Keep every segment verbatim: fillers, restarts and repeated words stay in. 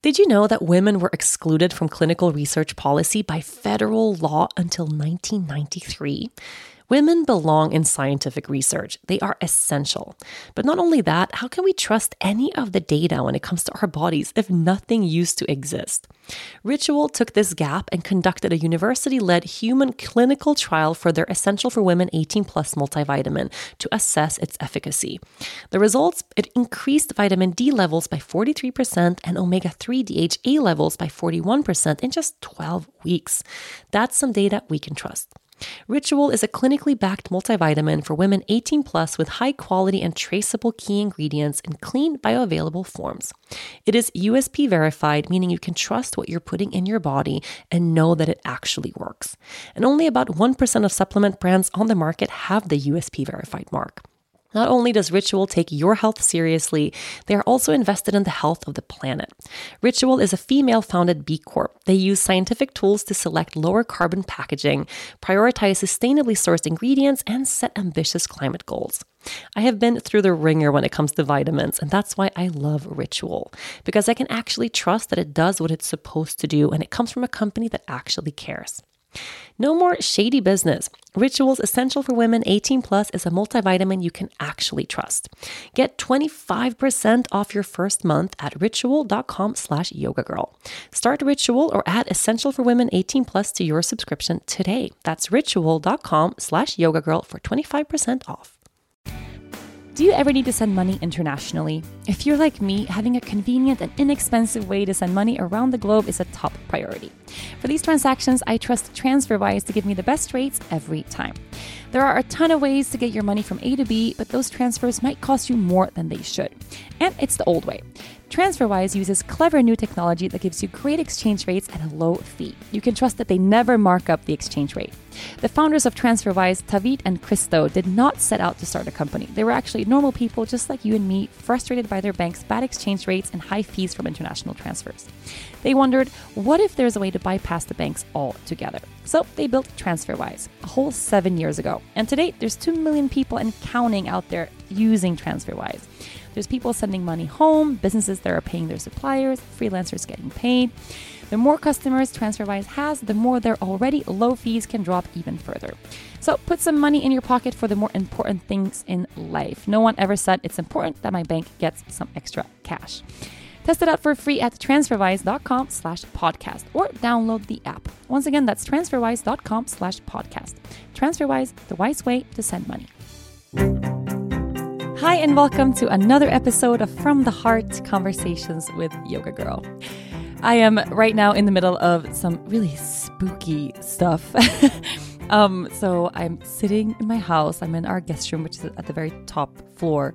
Did you know that women were excluded from clinical research policy by federal law until nineteen ninety-three? Women belong in scientific research. They are essential. But not only that, how can we trust any of the data when it comes to our bodies if nothing used to exist? Ritual took this gap and conducted a university-led human clinical trial for their Essential for Women eighteen plus multivitamin to assess its efficacy. The results, it increased vitamin D levels by forty-three percent and omega three D H A levels by forty-one percent in just twelve weeks. That's some data we can trust. Ritual is a clinically backed multivitamin for women eighteen plus with high quality and traceable key ingredients in clean bioavailable forms. It is U S P verified, meaning you can trust what you're putting in your body and know that it actually works. And only about one percent of supplement brands on the market have the U S P verified mark. Not only does Ritual take your health seriously, they are also invested in the health of the planet. Ritual is a female-founded B Corp. They use scientific tools to select lower carbon packaging, prioritize sustainably sourced ingredients, and set ambitious climate goals. I have been through the ringer when it comes to vitamins, and that's why I love Ritual, because I can actually trust that it does what it's supposed to do, and it comes from a company that actually cares. No more shady business. Ritual's Essential for Women eighteen plus is a multivitamin you can actually trust. Get twenty-five percent off your first month at ritual.com slash yoga girl. Start Ritual or add Essential for Women eighteen plus to your subscription today. That's ritual.com slash yoga girl for twenty-five percent off. Do you ever need to send money internationally? If you're like me, having a convenient and inexpensive way to send money around the globe is a top priority. For these transactions, I trust TransferWise to give me the best rates every time. There are a ton of ways to get your money from A to B, but those transfers might cost you more than they should. And it's the old way. TransferWise uses clever new technology that gives you great exchange rates at a low fee. You can trust that they never mark up the exchange rate. The founders of TransferWise, Tavit and Christo, did not set out to start a company. They were actually normal people just like you and me, frustrated by their bank's bad exchange rates and high fees from international transfers. They wondered, what if there's a way to bypass the banks altogether? So they built TransferWise a whole seven years ago. And to date, there's two million people and counting out there using TransferWise. There's people sending money home, businesses that are paying their suppliers, freelancers getting paid. The more customers TransferWise has, the more their already low fees can drop even further. So put some money in your pocket for the more important things in life. No one ever said it's important that my bank gets some extra cash. Test it out for free at transferwise.com slash podcast or download the app. Once again, that's transferwise.com slash podcast. TransferWise, the wise way to send money. Hi, and welcome to another episode of From the Heart Conversations with Yoga Girl. I am right now in the middle of some really spooky stuff. um, so I'm sitting in my house. I'm in our guest room, which is at the very top floor.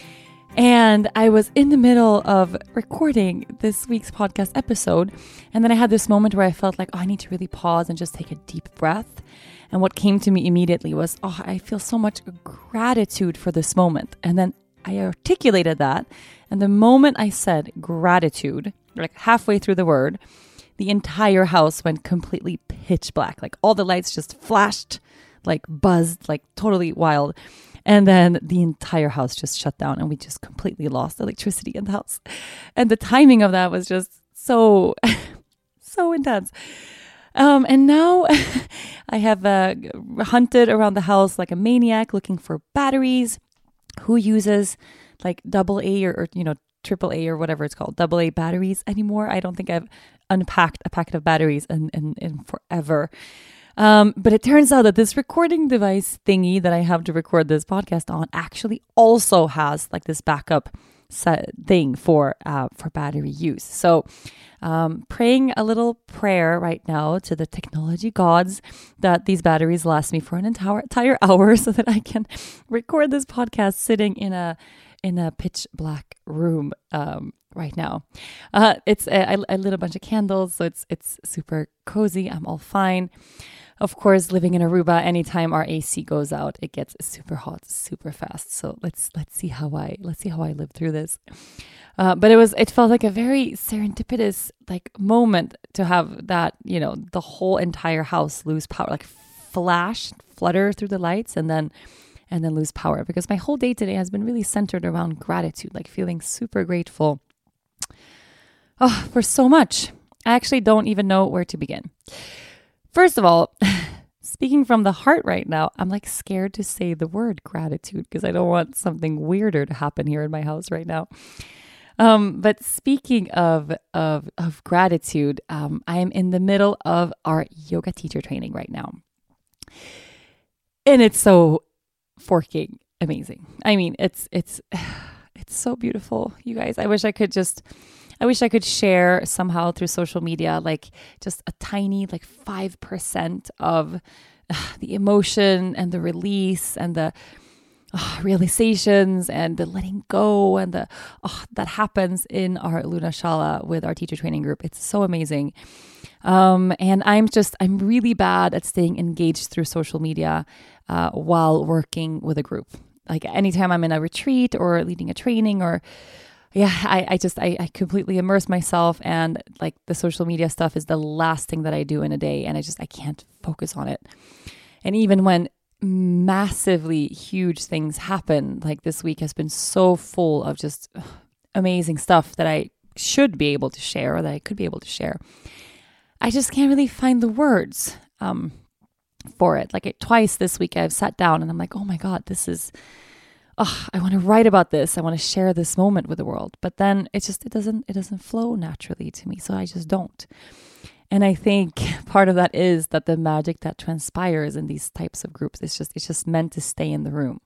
And I was in the middle of recording this week's podcast episode. And then I had this moment where I felt like, oh, I need to really pause and just take a deep breath. And what came to me immediately was, oh, I feel so much gratitude for this moment. And then I articulated that. And the moment I said gratitude, like halfway through the word, the entire house went completely pitch black. Like all the lights just flashed, like buzzed, like totally wild. And then the entire house just shut down and we just completely lost electricity in the house. And the timing of that was just so, so intense. Um, and now I have uh, hunted around the house like a maniac looking for batteries. Who uses like double A or, or, you know, triple A or whatever it's called, double A batteries anymore? I don't think I've unpacked a packet of batteries in, in, in forever. Um, but it turns out that this recording device thingy that I have to record this podcast on actually also has like this backup set thing for uh, for battery use. So um, praying a little prayer right now to the technology gods that these batteries last me for an entire entire hour so that I can record this podcast sitting in a in a pitch black room um, right now. Uh, it's I, I lit a bunch of candles, so it's it's super cozy. I'm all fine. Of course, living in Aruba, anytime our A C goes out, it gets super hot, super fast. So let's let's see how I let's see how I live through this. Uh, but it was it felt like a very serendipitous like moment to have that, you know, the whole entire house lose power, like flash, flutter through the lights, and then and then lose power. Because my whole day today has been really centered around gratitude, like feeling super grateful oh, for so much. I actually don't even know where to begin. First of all, speaking from the heart right now, I'm like scared to say the word gratitude because I don't want something weirder to happen here in my house right now. Um, but speaking of of, of gratitude, um, I am in the middle of our yoga teacher training right now. And it's so forking amazing. I mean, it's it's it's so beautiful, you guys. I wish I could just I wish I could share somehow through social media, like just a tiny, like five percent of uh, the emotion and the release and the uh, realizations and the letting go and the uh, that happens in our Luna Shala with our teacher training group. It's so amazing. Um, and I'm just, I'm really bad at staying engaged through social media uh, while working with a group. Like anytime I'm in a retreat or leading a training or Yeah, I, I just, I, I completely immerse myself, and like the social media stuff is the last thing that I do in a day, and I just, I can't focus on it. And even when massively huge things happen, like this week has been so full of just ugh, amazing stuff that I should be able to share, or that I could be able to share, I just can't really find the words um, for it. Like it, twice this week I've sat down and I'm like, oh my God, this is... Oh, I want to write about this. I want to share this moment with the world. But then it just, it doesn't, it doesn't flow naturally to me. So I just don't. And I think part of that is that the magic that transpires in these types of groups is just, it's just meant to stay in the room.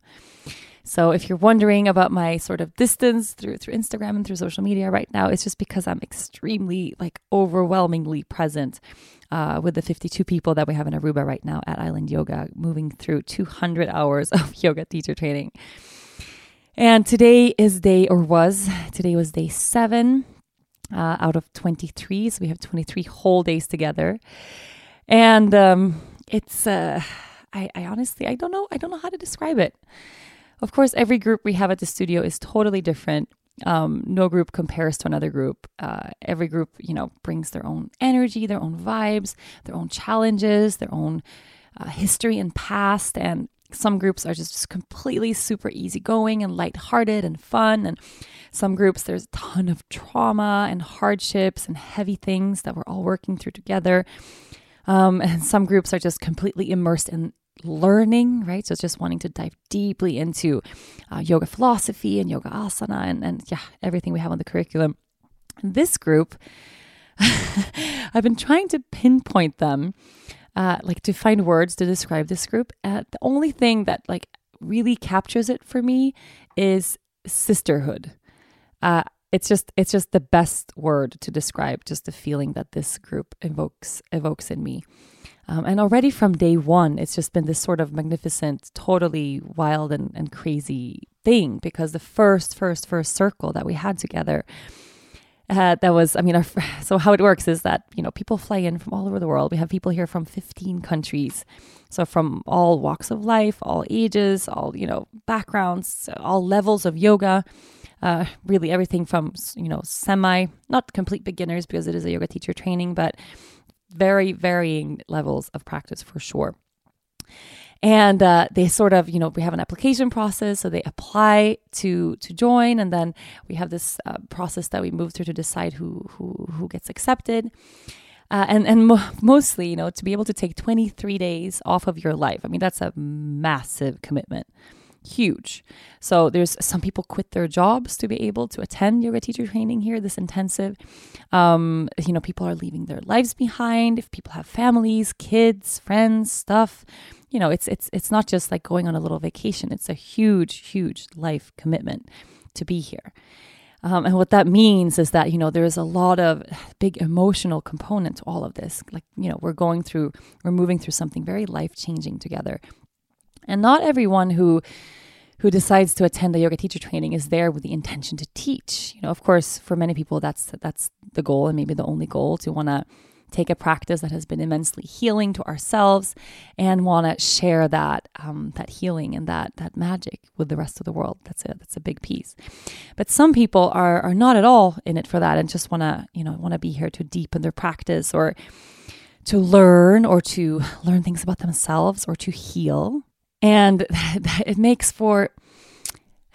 So if you're wondering about my sort of distance through, through Instagram and through social media right now, it's just because I'm extremely, like overwhelmingly present uh, with the fifty-two people that we have in Aruba right now at Island Yoga, moving through two hundred hours of yoga teacher training. And today is day, or was, today was day seven uh, out of twenty-three. So we have twenty-three whole days together. And um, it's, uh, I, I honestly, I don't know, I don't know how to describe it. Of course, every group we have at the studio is totally different. Um, no group compares to another group. Uh, every group, you know, brings their own energy, their own vibes, their own challenges, their own uh, history and past. And some groups are just completely super easygoing and lighthearted and fun. And some groups, there's a ton of trauma and hardships and heavy things that we're all working through together. Um, and some groups are just completely immersed in learning, right? So it's just wanting to dive deeply into uh, yoga philosophy and yoga asana and, and yeah, everything we have on the curriculum. This group, I've been trying to pinpoint them, uh, like to find words to describe this group. Uh, the only thing that like really captures it for me is sisterhood. Uh, it's just, it's just the best word to describe just the feeling that this group evokes, evokes in me. Um, and already from day one, it's just been this sort of magnificent, totally wild and, and crazy thing, because the first, first, first circle that we had together, uh, that was, I mean, our, so how it works is that, you know, people fly in from all over the world. We have people here from fifteen countries. So from all walks of life, all ages, all, you know, backgrounds, all levels of yoga, uh, really everything from, you know, semi, not complete beginners because it is a yoga teacher training, but very varying levels of practice for sure. And uh, they sort of, you know, we have an application process, so they apply to to join, and then we have this uh, process that we move through to decide who who who gets accepted. Uh, and and mo- mostly, you know, to be able to take twenty-three days off of your life. I mean, that's a massive commitment. Huge. So there's some people quit their jobs to be able to attend yoga teacher training here, this intensive. Um, you know, people are leaving their lives behind. If people have families, kids, friends, stuff, you know, it's it's it's not just like going on a little vacation. It's a huge, huge life commitment to be here. Um, and what that means is that, you know, there is a lot of big emotional component to all of this. Like, you know, we're going through, we're moving through something very life-changing together. And not everyone who who decides to attend a yoga teacher training is there with the intention to teach. You know, of course, for many people, that's that's the goal, and maybe the only goal, to want to take a practice that has been immensely healing to ourselves and want to share that um, that healing and that that magic with the rest of the world. That's a that's a big piece. But some people are are not at all in it for that and just want to you know want to be here to deepen their practice, or to learn, or to learn things about themselves, or to heal. And it makes for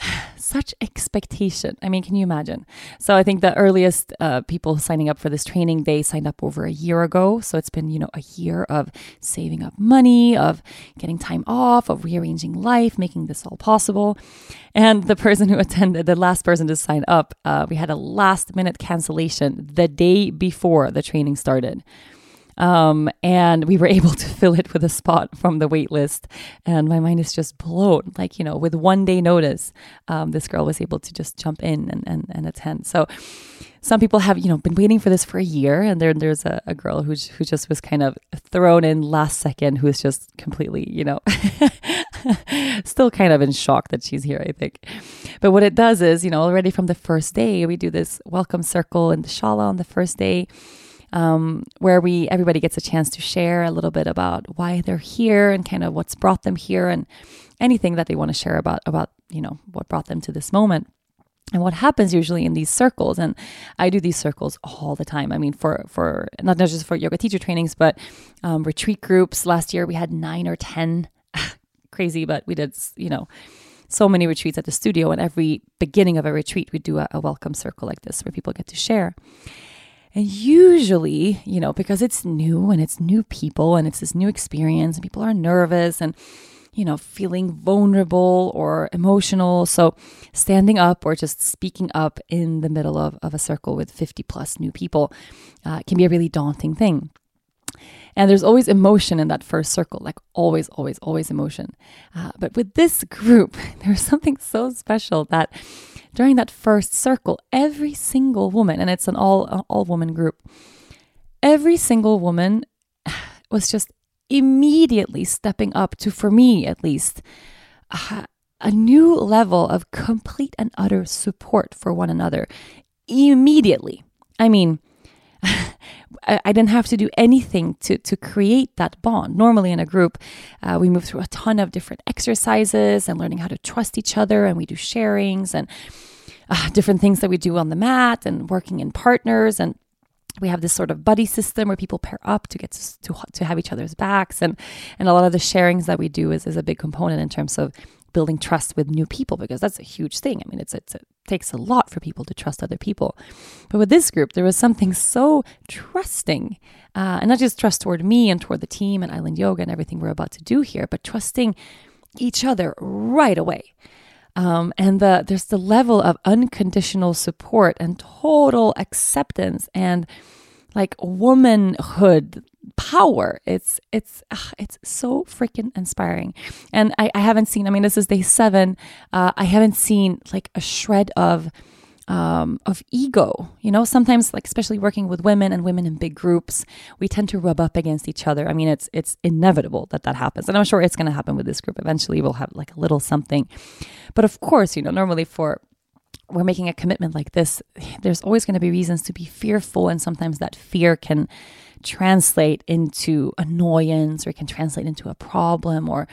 such expectation. I mean, can you imagine? So I think the earliest uh, people signing up for this training, they signed up over a year ago. So it's been, you know, a year of saving up money, of getting time off, of rearranging life, making this all possible. And the person who attended, the last person to sign up, uh, we had a last minute cancellation the day before the training started. Um, and we were able to fill it with a spot from the wait list. And my mind is just blown. Like, you know, with one day notice, um, this girl was able to just jump in and, and, and attend. So some people have, you know, been waiting for this for a year. And there, there's a, a girl who, who just was kind of thrown in last second, who is just completely, you know, still kind of in shock that she's here, I think. But what it does is, you know, already from the first day, we do this welcome circle in the Shala on the first day. Um, where we everybody gets a chance to share a little bit about why they're here and kind of what's brought them here and anything that they want to share about about you know what brought them to this moment. And what happens usually in these circles, and I do these circles all the time. I mean, for for not just for yoga teacher trainings, but um, retreat groups. Last year we had nine or ten, crazy, but we did you know. so many retreats at the studio, and every beginning of a retreat we do a, a welcome circle like this where people get to share. And usually, you know, because it's new and it's new people and it's this new experience and people are nervous and, you know, feeling vulnerable or emotional. So standing up or just speaking up in the middle of, of a circle with fifty plus new people uh, can be a really daunting thing. And there's always emotion in that first circle, like always, always, always emotion. Uh, but with this group, there's something so special that during that first circle, every single woman, and it's an all an all woman group, every single woman was just immediately stepping up to, for me at least, uh, a new level of complete and utter support for one another. Immediately. I mean, I didn't have to do anything to, to create that bond. Normally in a group, uh, we move through a ton of different exercises and learning how to trust each other, and we do sharings and uh, different things that we do on the mat and working in partners. And we have this sort of buddy system where people pair up to get to, to, to have each other's backs. And, and a lot of the sharings that we do is, is a big component in terms of building trust with new people, because that's a huge thing. I mean, it's, it's it takes a lot for people to trust other people. But with this group, there was something so trusting, uh, and not just trust toward me and toward the team and Island Yoga and everything we're about to do here, but trusting each other right away. Um, and the there's the level of unconditional support and total acceptance and like womanhood power. It's it's uh, it's so freaking inspiring. And I, I haven't seen, I mean, this is day seven. Uh, I haven't seen like a shred of um, of ego. You know, sometimes, like especially working with women and women in big groups, we tend to rub up against each other. I mean, it's it's inevitable that that happens. And I'm sure it's going to happen with this group. Eventually we'll have like a little something. But of course, you know, normally for we're making a commitment like this, there's always going to be reasons to be fearful. And sometimes that fear can translate into annoyance, or it can translate into a problem, or,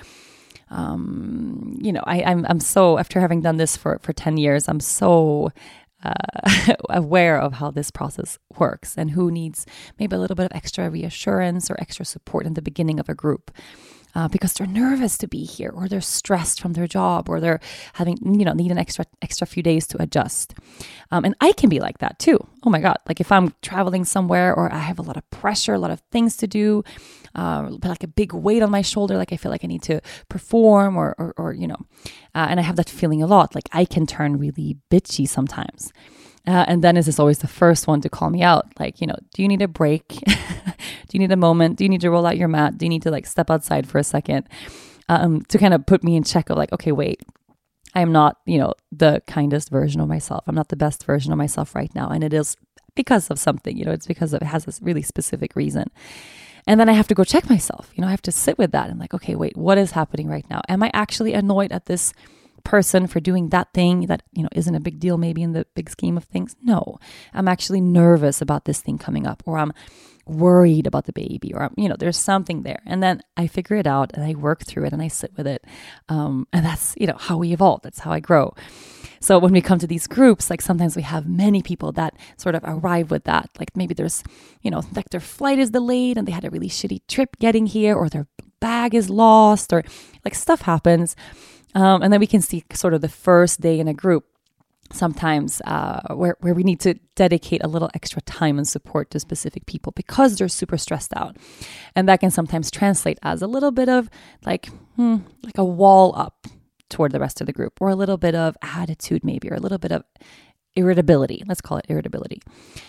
um, you know, I, I'm, I'm so, after having done this for, for ten years, I'm so uh, aware of how this process works and who needs maybe a little bit of extra reassurance or extra support in the beginning of a group. Uh, because they're nervous to be here, or they're stressed from their job, or they're having, you know, need an extra extra few days to adjust. Um, and I can be like that too. Oh my God. Like if I'm traveling somewhere, or I have a lot of pressure, a lot of things to do, uh, like a big weight on my shoulder, like I feel like I need to perform, or, or, or you know, uh, and I have that feeling a lot. Like I can turn really bitchy sometimes. Uh, and Dennis is always the first one to call me out. Like, you know, do you need a break? Do you need a moment? Do you need to roll out your mat? Do you need to like step outside for a second? Um, to kind of put me in check of like, okay, wait, I am not, you know, the kindest version of myself. I'm not the best version of myself right now. And it is because of something, you know, it's because of, it has this really specific reason. And then I have to go check myself. You know, I have to sit with that and like, okay, wait, what is happening right now? Am I actually annoyed at this person for doing that thing that, you know, isn't a big deal maybe in the big scheme of things? No, I'm actually nervous about this thing coming up, or I'm worried about the baby, or I'm, you know, there's something there. And then I figure it out and I work through it and I sit with it. Um, and that's, you know, how we evolve. That's how I grow. So when we come to these groups, like sometimes we have many people that sort of arrive with that. Like maybe there's, you know, like their flight is delayed and they had a really shitty trip getting here, or their bag is lost, or like stuff happens. Um, and then we can see sort of the first day in a group sometimes uh, where, where we need to dedicate a little extra time and support to specific people because they're super stressed out. And that can sometimes translate as a little bit of like, hmm, like a wall up toward the rest of the group, or a little bit of attitude maybe, or a little bit of irritability. Let's call it irritability.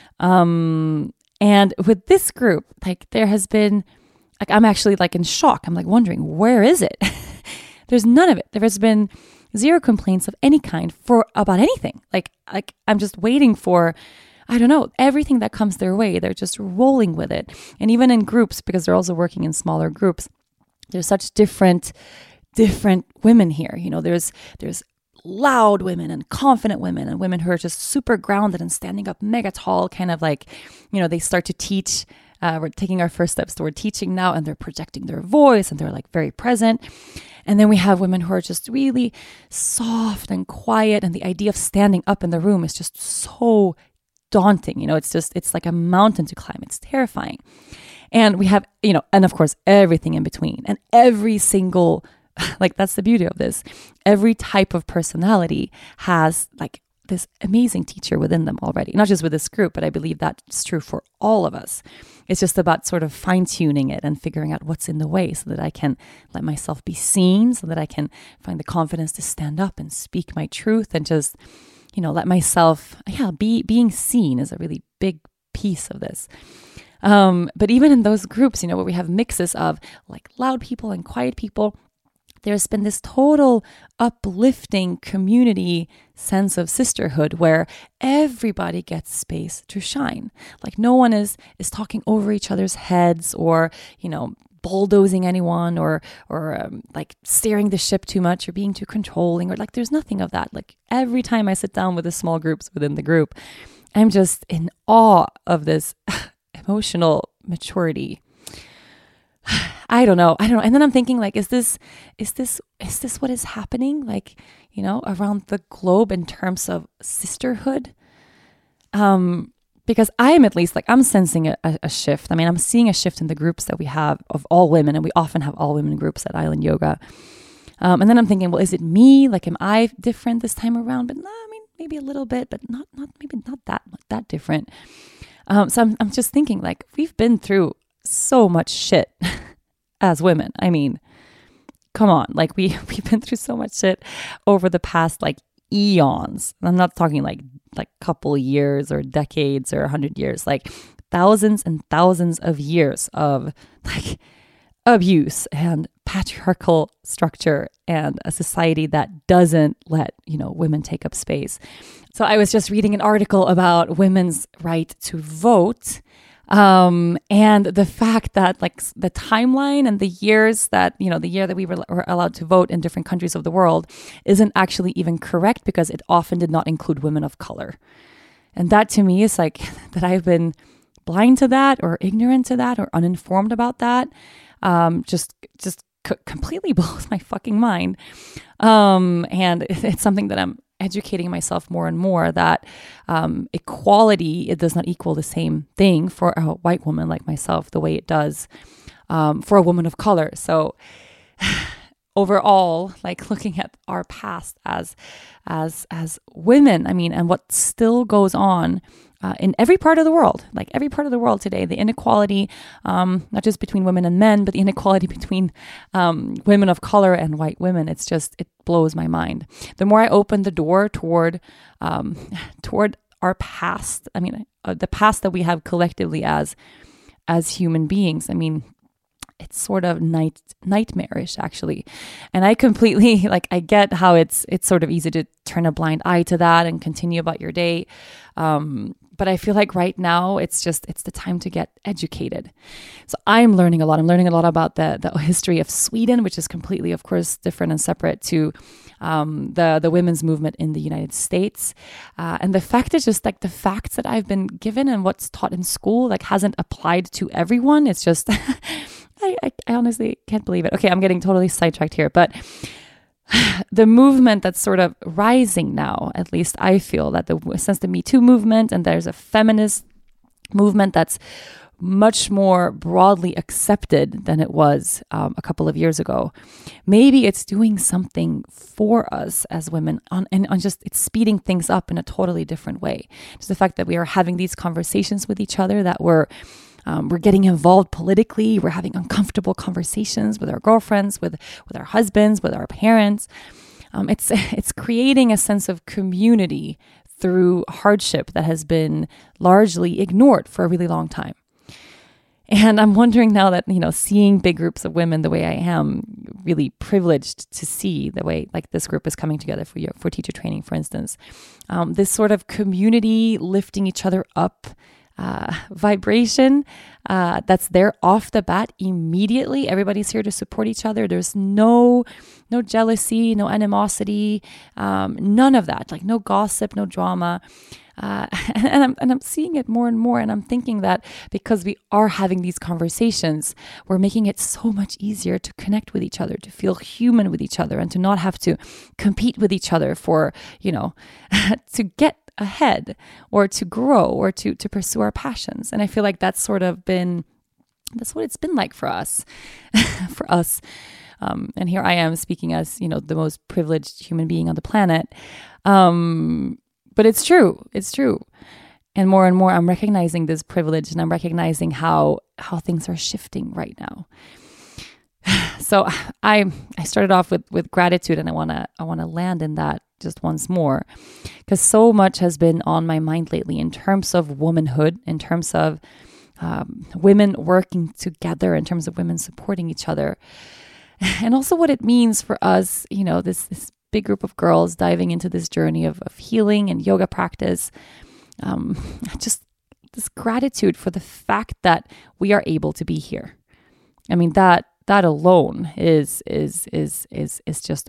Um, and with this group, like there has been, like I'm actually like in shock. I'm like wondering, where is it? There's none of it. There has been zero complaints of any kind for about anything. Like, like I'm just waiting for, I don't know, everything that comes their way. They're just rolling with it. And even in groups, because they're also working in smaller groups, there's such different, different women here. You know, there's, there's loud women and confident women and women who are just super grounded and standing up mega tall, kind of like, you know, they start to teach. Uh, we're taking our first steps toward teaching now, and they're projecting their voice and they're like very present. And then we have women who are just really soft and quiet. And the idea of standing up in the room is just so daunting. You know, it's just, it's like a mountain to climb. It's terrifying. And we have, you know, and of course, everything in between, and every single, like, that's the beauty of this. Every type of personality has like this amazing teacher within them already, not just with this group, but I believe that's true for all of us. It's just about sort of fine tuning it and figuring out what's in the way so that I can let myself be seen, so that I can find the confidence to stand up and speak my truth and just, you know, let myself, yeah, be, being seen is a really big piece of this. Um, but even in those groups, you know, where we have mixes of like loud people and quiet people, there's been this total uplifting community sense of sisterhood where everybody gets space to shine. Like no one is is talking over each other's heads or, you know, bulldozing anyone or or um, like steering the ship too much or being too controlling, or like there's nothing of that. Like every time I sit down with the small groups within the group, I'm just in awe of this emotional maturity. I don't know. I don't know. And then I'm thinking like, is this, is this, is this what is happening? Like, you know, around the globe in terms of sisterhood? Um, because I am at least like, I'm sensing a, a shift. I mean, I'm seeing a shift in the groups that we have of all women, and we often have all women groups at Island Yoga. Um, and then I'm thinking, well, is it me? Like, am I different this time around? But no, I mean, maybe a little bit, but not, not, maybe not that, that different. Um, so I'm, I'm just thinking like, we've been through so much shit as women. I mean, come on, like we, we've been through so much shit over the past like eons. I'm not talking like, like couple years or decades or a hundred years, like thousands and thousands of years of like abuse and patriarchal structure and a society that doesn't let, you know, women take up space. So I was just reading an article about women's right to vote. Um, and the fact that like the timeline and the years that, you know, the year that we were, were allowed to vote in different countries of the world isn't actually even correct because it often did not include women of color. And that to me is like that I've been blind to that or ignorant to that or uninformed about that. Um, just, just c- completely blows my fucking mind. Um, and it's something that I'm educating myself more and more that um, equality, it does not equal the same thing for a white woman like myself the way it does um, for a woman of color. So overall, like looking at our past as as as women, I mean, and what still goes on uh, in every part of the world, like every part of the world today, the inequality, um, not just between women and men, but the inequality between um, women of color and white women. It's just, it blows my mind. The more I open the door toward um, toward our past, I mean, uh, the past that we have collectively as as human beings, I mean, it's sort of night nightmarish actually. And I completely like, I get how it's, it's sort of easy to turn a blind eye to that and continue about your day. Um, but I feel like right now it's just, it's the time to get educated. So I'm learning a lot. I'm learning a lot about the, the history of Sweden, which is completely, of course, different and separate to um, the, the women's movement in the United States. Uh, and the fact is just like the facts that I've been given and what's taught in school, like hasn't applied to everyone. It's just, I, I, I honestly can't believe it. Okay, I'm getting totally sidetracked here, but the movement that's sort of rising now, at least I feel that the since the Me Too movement, and there's a feminist movement that's much more broadly accepted than it was um, a couple of years ago. Maybe it's doing something for us as women on, and on just it's speeding things up in a totally different way. Just the fact that we are having these conversations with each other, that we're um, we're getting involved politically, we're having uncomfortable conversations with our girlfriends, with with our husbands, with our parents. Um, it's it's creating a sense of community through hardship that has been largely ignored for a really long time. And I'm wondering now that, you know, seeing big groups of women the way I am, really privileged to see the way like this group is coming together for for teacher training, for instance, um, this sort of community lifting each other up uh, vibration uh, that's there off the bat immediately. Everybody's here to support each other. There's no no jealousy, no animosity, um, none of that, like no gossip, no drama. Uh, and I'm and I'm seeing it more and more, and I'm thinking that because we are having these conversations, we're making it so much easier to connect with each other, to feel human with each other, and to not have to compete with each other for, you know, to get ahead or to grow or to to pursue our passions. And I feel like that's sort of been that's what it's been like for us, for us. Um, and here I am speaking as, you know, the most privileged human being on the planet. Um, But it's true. It's true. And more and more, I'm recognizing this privilege, and I'm recognizing how how things are shifting right now. So I I started off with with gratitude, and I wanna I wanna land in that just once more, because so much has been on my mind lately in terms of womanhood, in terms of um, women working together, in terms of women supporting each other, and also what it means for us. You know, this this. big group of girls diving into this journey of, of healing and yoga practice. Um, just this gratitude for the fact that we are able to be here. I mean, that that alone is is is is is just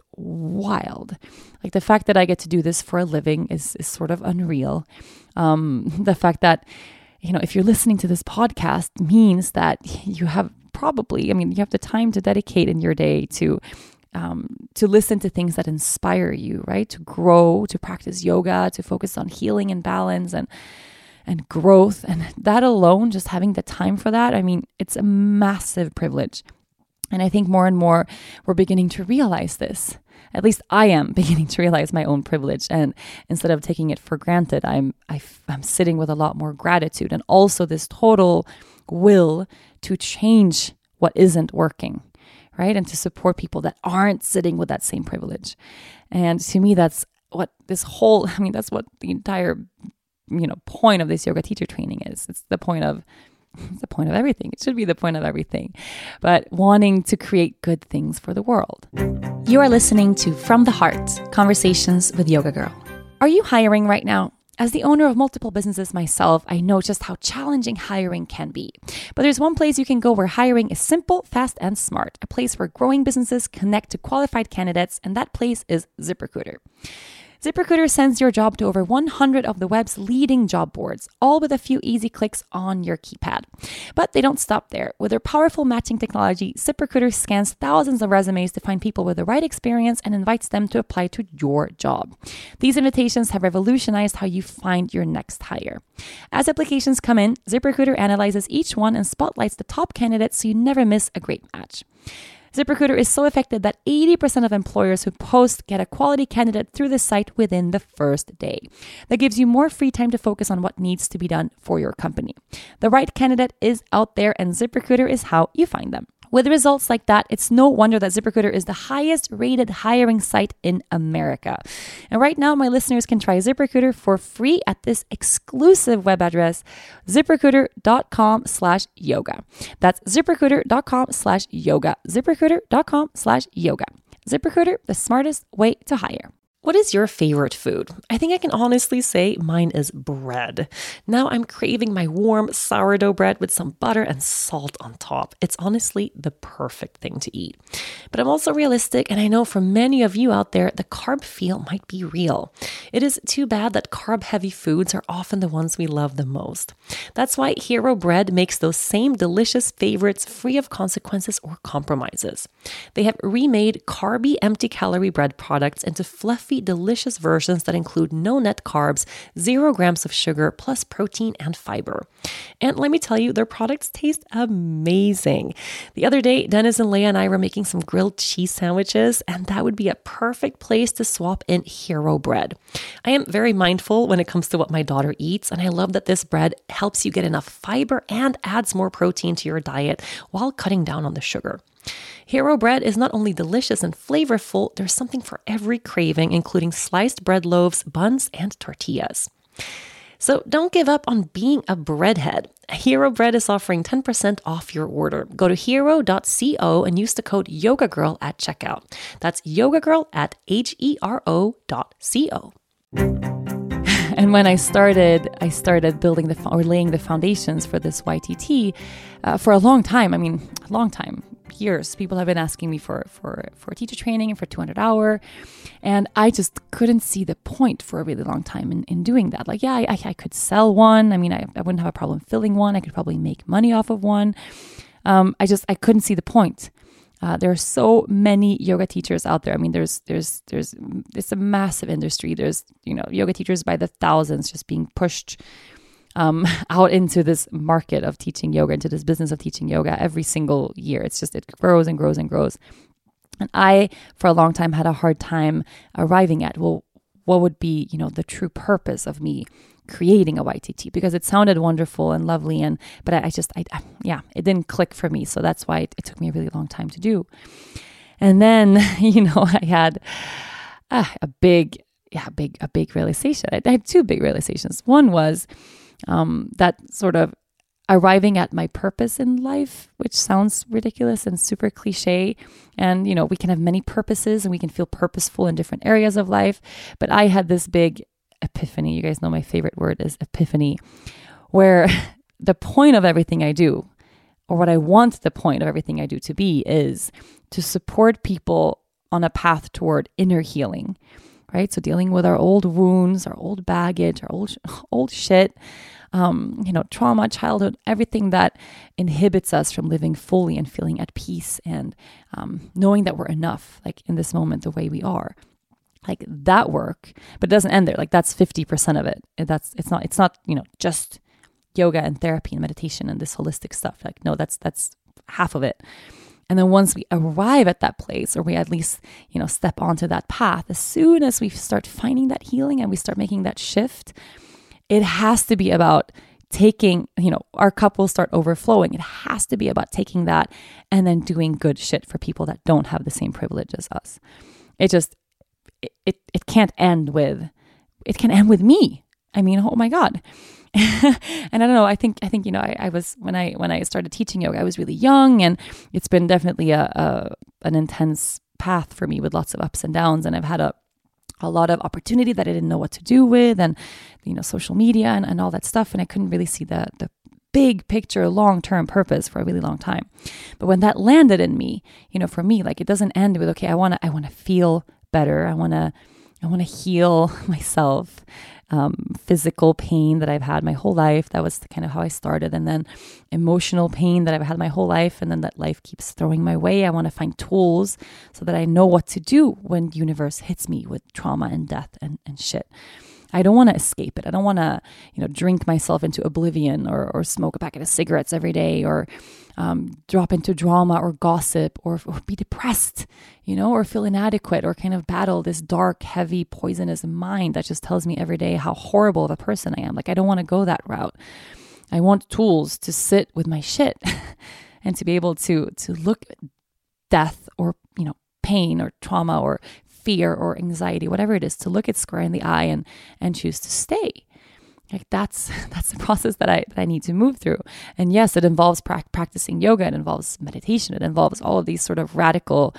wild. Like the fact that I get to do this for a living is is sort of unreal. Um, the fact that, you know, if you're listening to this podcast means that you have probably, I mean, you have the time to dedicate in your day to Um, to listen to things that inspire you, right? To grow, to practice yoga, to focus on healing and balance and and growth. And that alone, just having the time for that, I mean, it's a massive privilege. And I think more and more we're beginning to realize this. At least I am beginning to realize my own privilege. And instead of taking it for granted, I'm I, I'm sitting with a lot more gratitude, and also this total will to change what isn't working. Right? And to support people that aren't sitting with that same privilege. And to me, that's what this whole, I mean, that's what the entire, you know, point of this yoga teacher training is. It's the point of, it's the point of everything. It should be the point of everything. But wanting to create good things for the world. You are listening to From the Heart, Conversations with Yoga Girl. Are you hiring right now? As the owner of multiple businesses myself, I know just how challenging hiring can be. But there's one place you can go where hiring is simple, fast, and smart. A place where growing businesses connect to qualified candidates, and that place is ZipRecruiter. ZipRecruiter sends your job to over one hundred of the web's leading job boards, all with a few easy clicks on your keypad. But they don't stop there. With their powerful matching technology, ZipRecruiter scans thousands of resumes to find people with the right experience and invites them to apply to your job. These invitations have revolutionized how you find your next hire. As applications come in, ZipRecruiter analyzes each one and spotlights the top candidates so you never miss a great match. ZipRecruiter is so effective that eighty percent of employers who post get a quality candidate through the site within the first day. That gives you more free time to focus on what needs to be done for your company. The right candidate is out there, and ZipRecruiter is how you find them. With results like that, it's no wonder that ZipRecruiter is the highest rated hiring site in America. And right now, my listeners can try ZipRecruiter for free at this exclusive web address, ZipRecruiter.com slash yoga. That's ZipRecruiter.com slash yoga. ZipRecruiter.com slash yoga. ZipRecruiter, the smartest way to hire. What is your favorite food? I think I can honestly say mine is bread. Now I'm craving my warm sourdough bread with some butter and salt on top. It's honestly the perfect thing to eat. But I'm also realistic, and I know for many of you out there, the carb feel might be real. It is too bad that carb-heavy foods are often the ones we love the most. That's why Hero Bread makes those same delicious favorites free of consequences or compromises. They have remade carby, empty-calorie bread products into fluffy fluffy, delicious versions that include no net carbs, zero grams of sugar, plus protein and fiber. And let me tell you, their products taste amazing. The other day, Dennis and Leia and I were making some grilled cheese sandwiches, and that would be a perfect place to swap in Hero bread. I am very mindful when it comes to what my daughter eats, and I love that this bread helps you get enough fiber and adds more protein to your diet while cutting down on the sugar. Hero bread is not only delicious and flavorful, there's something for every craving, including sliced bread loaves, buns, and tortillas. So don't give up on being a breadhead. Hero Bread is offering ten percent off your order. Go to hero dot co and use the code YogaGirl at checkout. That's YogaGirl at H E R O dot C O. And when I started, I started building the or laying the foundations for this Y T T uh, for a long time. I mean, a long time, years. People have been asking me for for for teacher training and for two hundred hour, and I just couldn't see the point for a really long time in, in doing that. Like, yeah, I, I could sell one. I mean, I, I wouldn't have a problem filling one. I could probably make money off of one. Um, I just I couldn't see the point. Uh, there are so many yoga teachers out there. I mean, there's, there's, there's, it's a massive industry. There's, you know, yoga teachers by the thousands just being pushed um, out into this market of teaching yoga, into this business of teaching yoga every single year. It's just, it grows and grows and grows. And I, for a long time, had a hard time arriving at, well, what would be, you know, the true purpose of me creating a Y T T, because it sounded wonderful and lovely, and but I, I just I, I yeah it didn't click for me, so that's why it, it took me a really long time to do. And then you know I had uh, a big yeah big a big realization. I, I had two big realizations. One was um, that sort of arriving at my purpose in life, which sounds ridiculous and super cliche. And you know we can have many purposes and we can feel purposeful in different areas of life, but I had this big epiphany. You guys know my favorite word is epiphany, where the point of everything I do, or what I want the point of everything I do to be, is to support people on a path toward inner healing, right? So dealing with our old wounds, our old baggage, our old old shit, um, you know, trauma, childhood, everything that inhibits us from living fully and feeling at peace and um, knowing that we're enough, like in this moment, the way we are. Like that work, but it doesn't end there. Like that's fifty percent of it. That's, it's not, it's not, you know, just yoga and therapy and meditation and this holistic stuff. Like, no, that's, that's half of it. And then once we arrive at that place, or we at least, you know, step onto that path, as soon as we start finding that healing and we start making that shift, it has to be about taking, you know, our cup will start overflowing. It has to be about taking that and then doing good shit for people that don't have the same privilege as us. It just, It it can't end with, it can end with me. I mean, oh my God. And I don't know, I think, I think, you know, I, I was, when I, when I started teaching yoga, I was really young, and it's been definitely a, a, an intense path for me with lots of ups and downs. And I've had a, a lot of opportunity that I didn't know what to do with, and, you know, social media and, and all that stuff. And I couldn't really see the, the big picture, long-term purpose for a really long time. But when that landed in me, you know, for me, like it doesn't end with, okay, I want to, I want to feel better. I want to, I want to heal myself. Um, physical pain that I've had my whole life. That was kind of how I started. And then emotional pain that I've had my whole life. And then that life keeps throwing my way. I want to find tools so that I know what to do when the universe hits me with trauma and death and, and shit. I don't want to escape it. I don't want to, you know, drink myself into oblivion, or, or smoke a packet of cigarettes every day, or um, drop into drama or gossip, or, or be depressed, you know, or feel inadequate, or kind of battle this dark, heavy, poisonous mind that just tells me every day how horrible of a person I am. Like, I don't want to go that route. I want tools to sit with my shit and to be able to, to look at death, or, you know, pain or trauma or fear or anxiety, whatever it is, to look it square in the eye and and choose to stay. Like that's that's the process that I that I need to move through. And yes, it involves pra- practicing yoga. It involves meditation. It involves all of these sort of radical,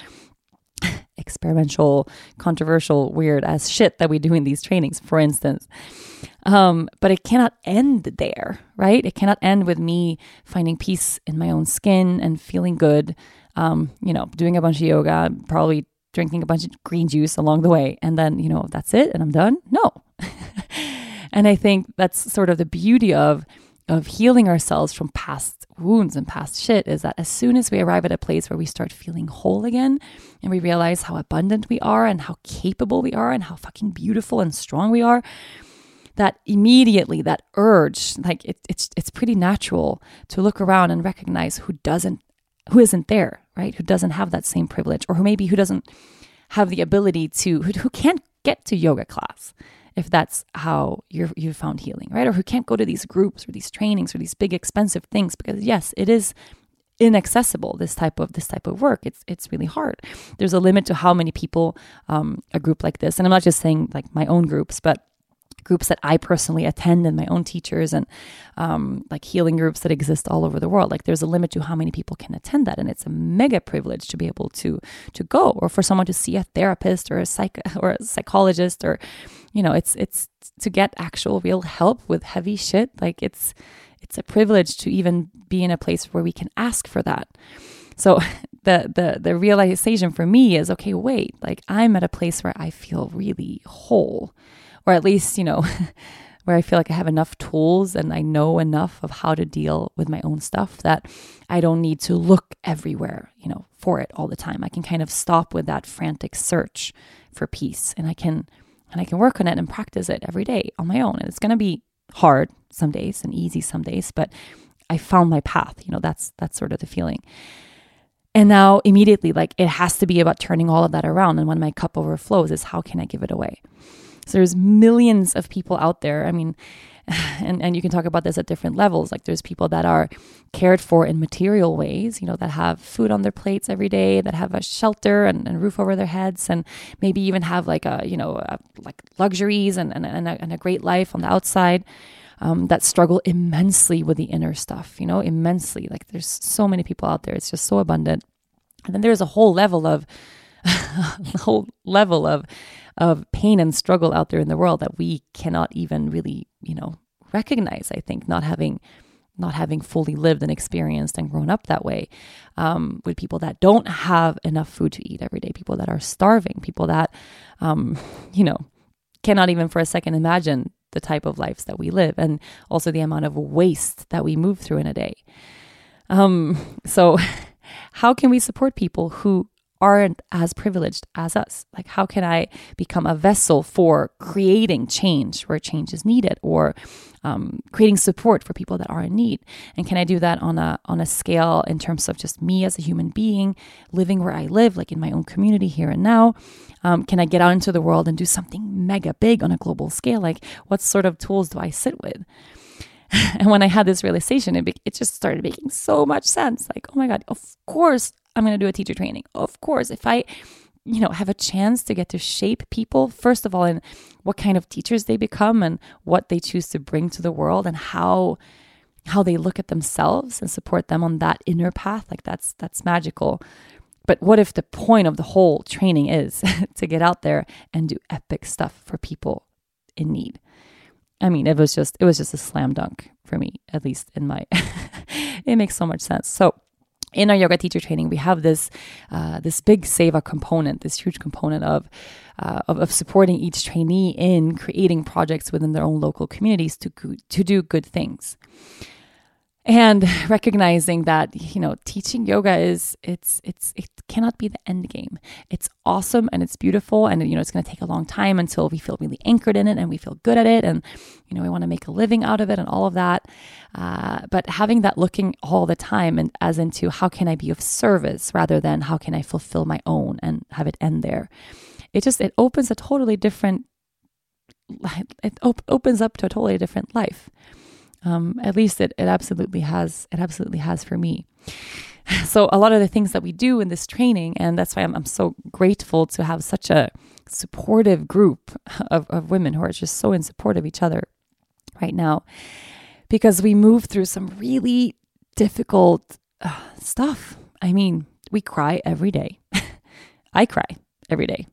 experimental, controversial, weird ass shit that we do in these trainings, for instance. Um, but it cannot end there, right? It cannot end with me finding peace in my own skin and feeling good. Um, you know, doing a bunch of yoga, probably drinking a bunch of green juice along the way, and then, you know, that's it and I'm done. No. And I think that's sort of the beauty of of healing ourselves from past wounds and past shit is that as soon as we arrive at a place where we start feeling whole again and we realize how abundant we are and how capable we are and how fucking beautiful and strong we are, that immediately that urge, like it, it's it's pretty natural to look around and recognize who doesn't, who isn't there, right? Who doesn't have that same privilege, or who maybe who doesn't have the ability to, who, who can't get to yoga class, if that's how you're, you found healing, right? Or who can't go to these groups or these trainings or these big expensive things, because yes, it is inaccessible, this type of this type of work. It's it's really hard. There's a limit to how many people um, a group like this, and I'm not just saying like my own groups, but groups that I personally attend and my own teachers and um, like healing groups that exist all over the world. Like there's a limit to how many people can attend that. And it's a mega privilege to be able to to go, or for someone to see a therapist or a psych or a psychologist, or, you know, it's it's to get actual real help with heavy shit. Like it's it's a privilege to even be in a place where we can ask for that. So the the the realization for me is, okay, wait, like I'm at a place where I feel really whole. Or at least, you know, where I feel like I have enough tools and I know enough of how to deal with my own stuff that I don't need to look everywhere, you know, for it all the time. I can kind of stop with that frantic search for peace, and I can and I can work on it and practice it every day on my own. And it's going to be hard some days and easy some days, but I found my path. You know, that's that's sort of the feeling. And now immediately, like it has to be about turning all of that around. And when my cup overflows is, how can I give it away? So there's millions of people out there. I mean, and, and you can talk about this at different levels. Like there's people that are cared for in material ways, you know, that have food on their plates every day, that have a shelter and, and roof over their heads, and maybe even have like a, you know, a, like luxuries and, and, and, a, and a great life on the outside, um, that struggle immensely with the inner stuff, you know, immensely. Like there's so many people out there. It's just so abundant. And then there's a whole level of, a whole level of, of pain and struggle out there in the world that we cannot even really, you know, recognize, I think, not having not having fully lived and experienced and grown up that way, um, with people that don't have enough food to eat every day, people that are starving, people that, um, you know, cannot even for a second imagine the type of lives that we live, and also the amount of waste that we move through in a day. Um, so how can we support people who aren't as privileged as us? Like, how can I become a vessel for creating change where change is needed, or um, creating support for people that are in need? And can I do that on a on a scale in terms of just me as a human being living where I live, like in my own community here and now? Um, can I get out into the world and do something mega big on a global scale? Like, what sort of tools do I sit with? And when I had this realization, it, be- it just started making so much sense. Like, oh my God, of course I'm going to do a teacher training. Of course, if I, you know, have a chance to get to shape people, first of all, in what kind of teachers they become and what they choose to bring to the world, and how how they look at themselves and support them on that inner path, like that's that's magical. But what if the point of the whole training is to get out there and do epic stuff for people in need? I mean, it was just it was just a slam dunk for me, at least in my. It makes so much sense. So in our yoga teacher training, we have this uh, this big seva component, this huge component of, uh, of of supporting each trainee in creating projects within their own local communities to to do good things, and recognizing that, you know, teaching yoga is it's it's it cannot be the end game. It's awesome and it's beautiful, and you know it's going to take a long time until we feel really anchored in it and we feel good at it, and you know we want to make a living out of it and all of that. Uh, but having that looking all the time and as into how can I be of service rather than how can I fulfill my own and have it end there. It just it opens a totally different. It op- opens up to a totally different life. Um, at least it, it absolutely has, it absolutely has for me. So a lot of the things that we do in this training, and that's why I'm, I'm so grateful to have such a supportive group of, of women who are just so in support of each other right now, because we move through some really difficult uh, stuff. I mean, we cry every day. I cry every day.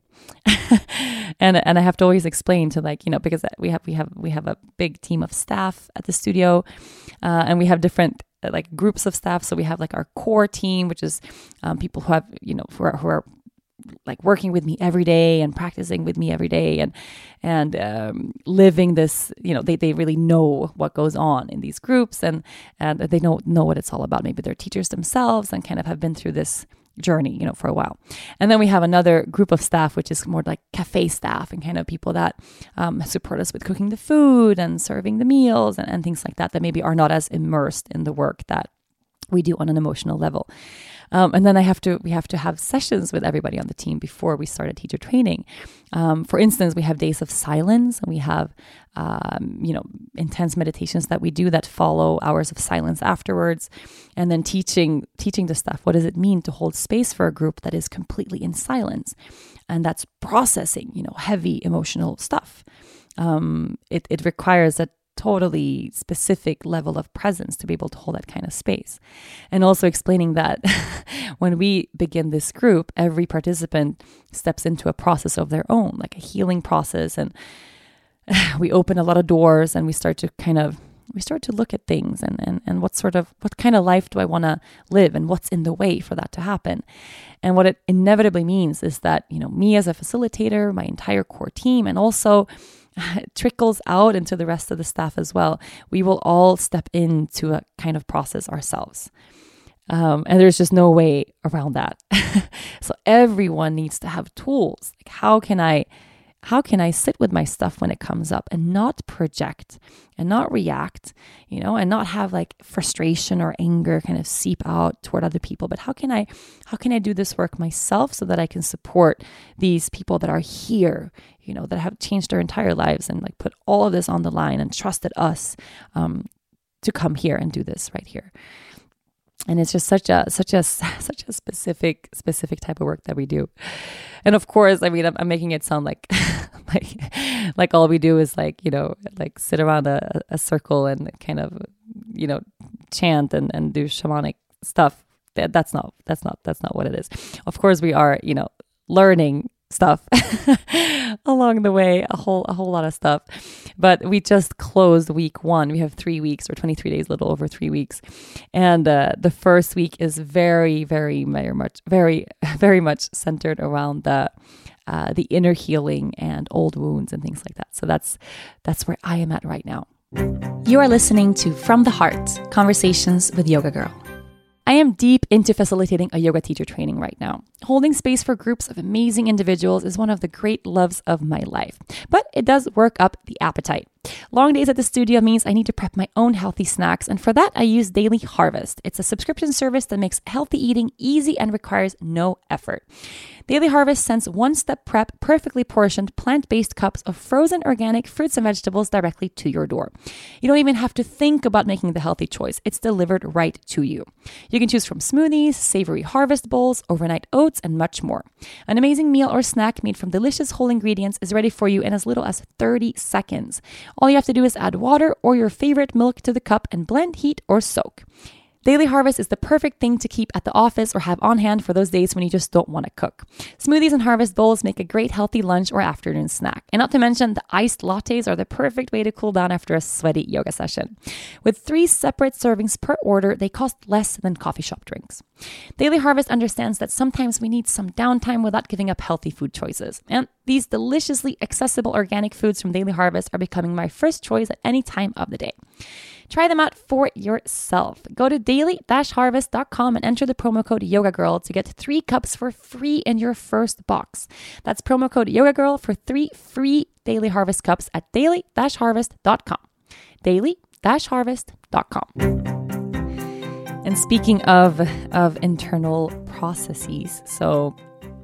and and I have to always explain to, like, you know, because we have we have we have a big team of staff at the studio, uh, and we have different uh, like groups of staff. So we have like our core team, which is um, people who have, you know, who are, who are like working with me every day and practicing with me every day and and um, living this, you know, they, they really know what goes on in these groups, and and they know know what it's all about. Maybe they're teachers themselves and kind of have been through this journey, you know, for a while. And then we have another group of staff, which is more like cafe staff and kind of people that um, support us with cooking the food and serving the meals and, and things like that, that maybe are not as immersed in the work that we do on an emotional level. Um, and then I have to, we have to have sessions with everybody on the team before we start a teacher training. Um, for instance, we have days of silence, and we have, um, you know, intense meditations that we do that follow hours of silence afterwards. And then teaching, teaching the staff, what does it mean to hold space for a group that is completely in silence? And that's processing, you know, heavy emotional stuff. Um, it, it requires a totally specific level of presence to be able to hold that kind of space. And also explaining that when we begin this group, every participant steps into a process of their own, like a healing process. And we open a lot of doors, and we start to kind of, we start to look at things and, and, and what sort of, what kind of life do I want to live, and what's in the way for that to happen. And what it inevitably means is that, you know, me as a facilitator, my entire core team, and also it trickles out into the rest of the staff as well. We will all step into a kind of process ourselves. Um, and there's just no way around that. So everyone needs to have tools. Like, how can I, how can I sit with my stuff when it comes up and not project and not react, you know, and not have like frustration or anger kind of seep out toward other people. But how can I, how can I do this work myself so that I can support these people that are here, you know, that have changed their entire lives and like put all of this on the line and trusted us um, to come here and do this right here. And it's just such a such a such a specific specific type of work that we do. And of course, I mean, I'm, I'm making it sound like like like all we do is like, you know, like sit around a, a circle and kind of, you know, chant and, and do shamanic stuff. That, that's not that's not that's not what it is. Of course, we are, you know, learning stuff along the way, a whole a whole lot of stuff. But we just closed week one. We have three weeks or twenty-three days, a little over three weeks. And uh, the first week is very, very, very much, very, very much centered around the uh, the inner healing and old wounds and things like that. So that's that's where I am at right now. You are listening to From the Heart, Conversations with Yoga Girl. I am deep into facilitating a yoga teacher training right now. Holding space for groups of amazing individuals is one of the great loves of my life, but it does work up the appetite. Long days at the studio means I need to prep my own healthy snacks, and for that I use Daily Harvest. It's a subscription service that makes healthy eating easy and requires no effort. Daily Harvest sends one-step prep, perfectly portioned, plant-based cups of frozen organic fruits and vegetables directly to your door. You don't even have to think about making the healthy choice. It's delivered right to you. You can choose from smoothies, savory harvest bowls, overnight oats, and much more. An amazing meal or snack made from delicious whole ingredients is ready for you in as little as thirty seconds. All you have to do is add water or your favorite milk to the cup and blend, heat, or soak. Daily Harvest is the perfect thing to keep at the office or have on hand for those days when you just don't want to cook. Smoothies and harvest bowls make a great healthy lunch or afternoon snack. And not to mention, the iced lattes are the perfect way to cool down after a sweaty yoga session. With three separate servings per order, they cost less than coffee shop drinks. Daily Harvest understands that sometimes we need some downtime without giving up healthy food choices. And these deliciously accessible organic foods from Daily Harvest are becoming my first choice at any time of the day. Try them out for yourself. Go to daily dash harvest dot com and enter the promo code YogaGirl to get three cups for free in your first box. That's promo code YogaGirl for three free Daily Harvest cups at daily dash harvest dot com. daily dash harvest dot com. And speaking of, of internal processes, so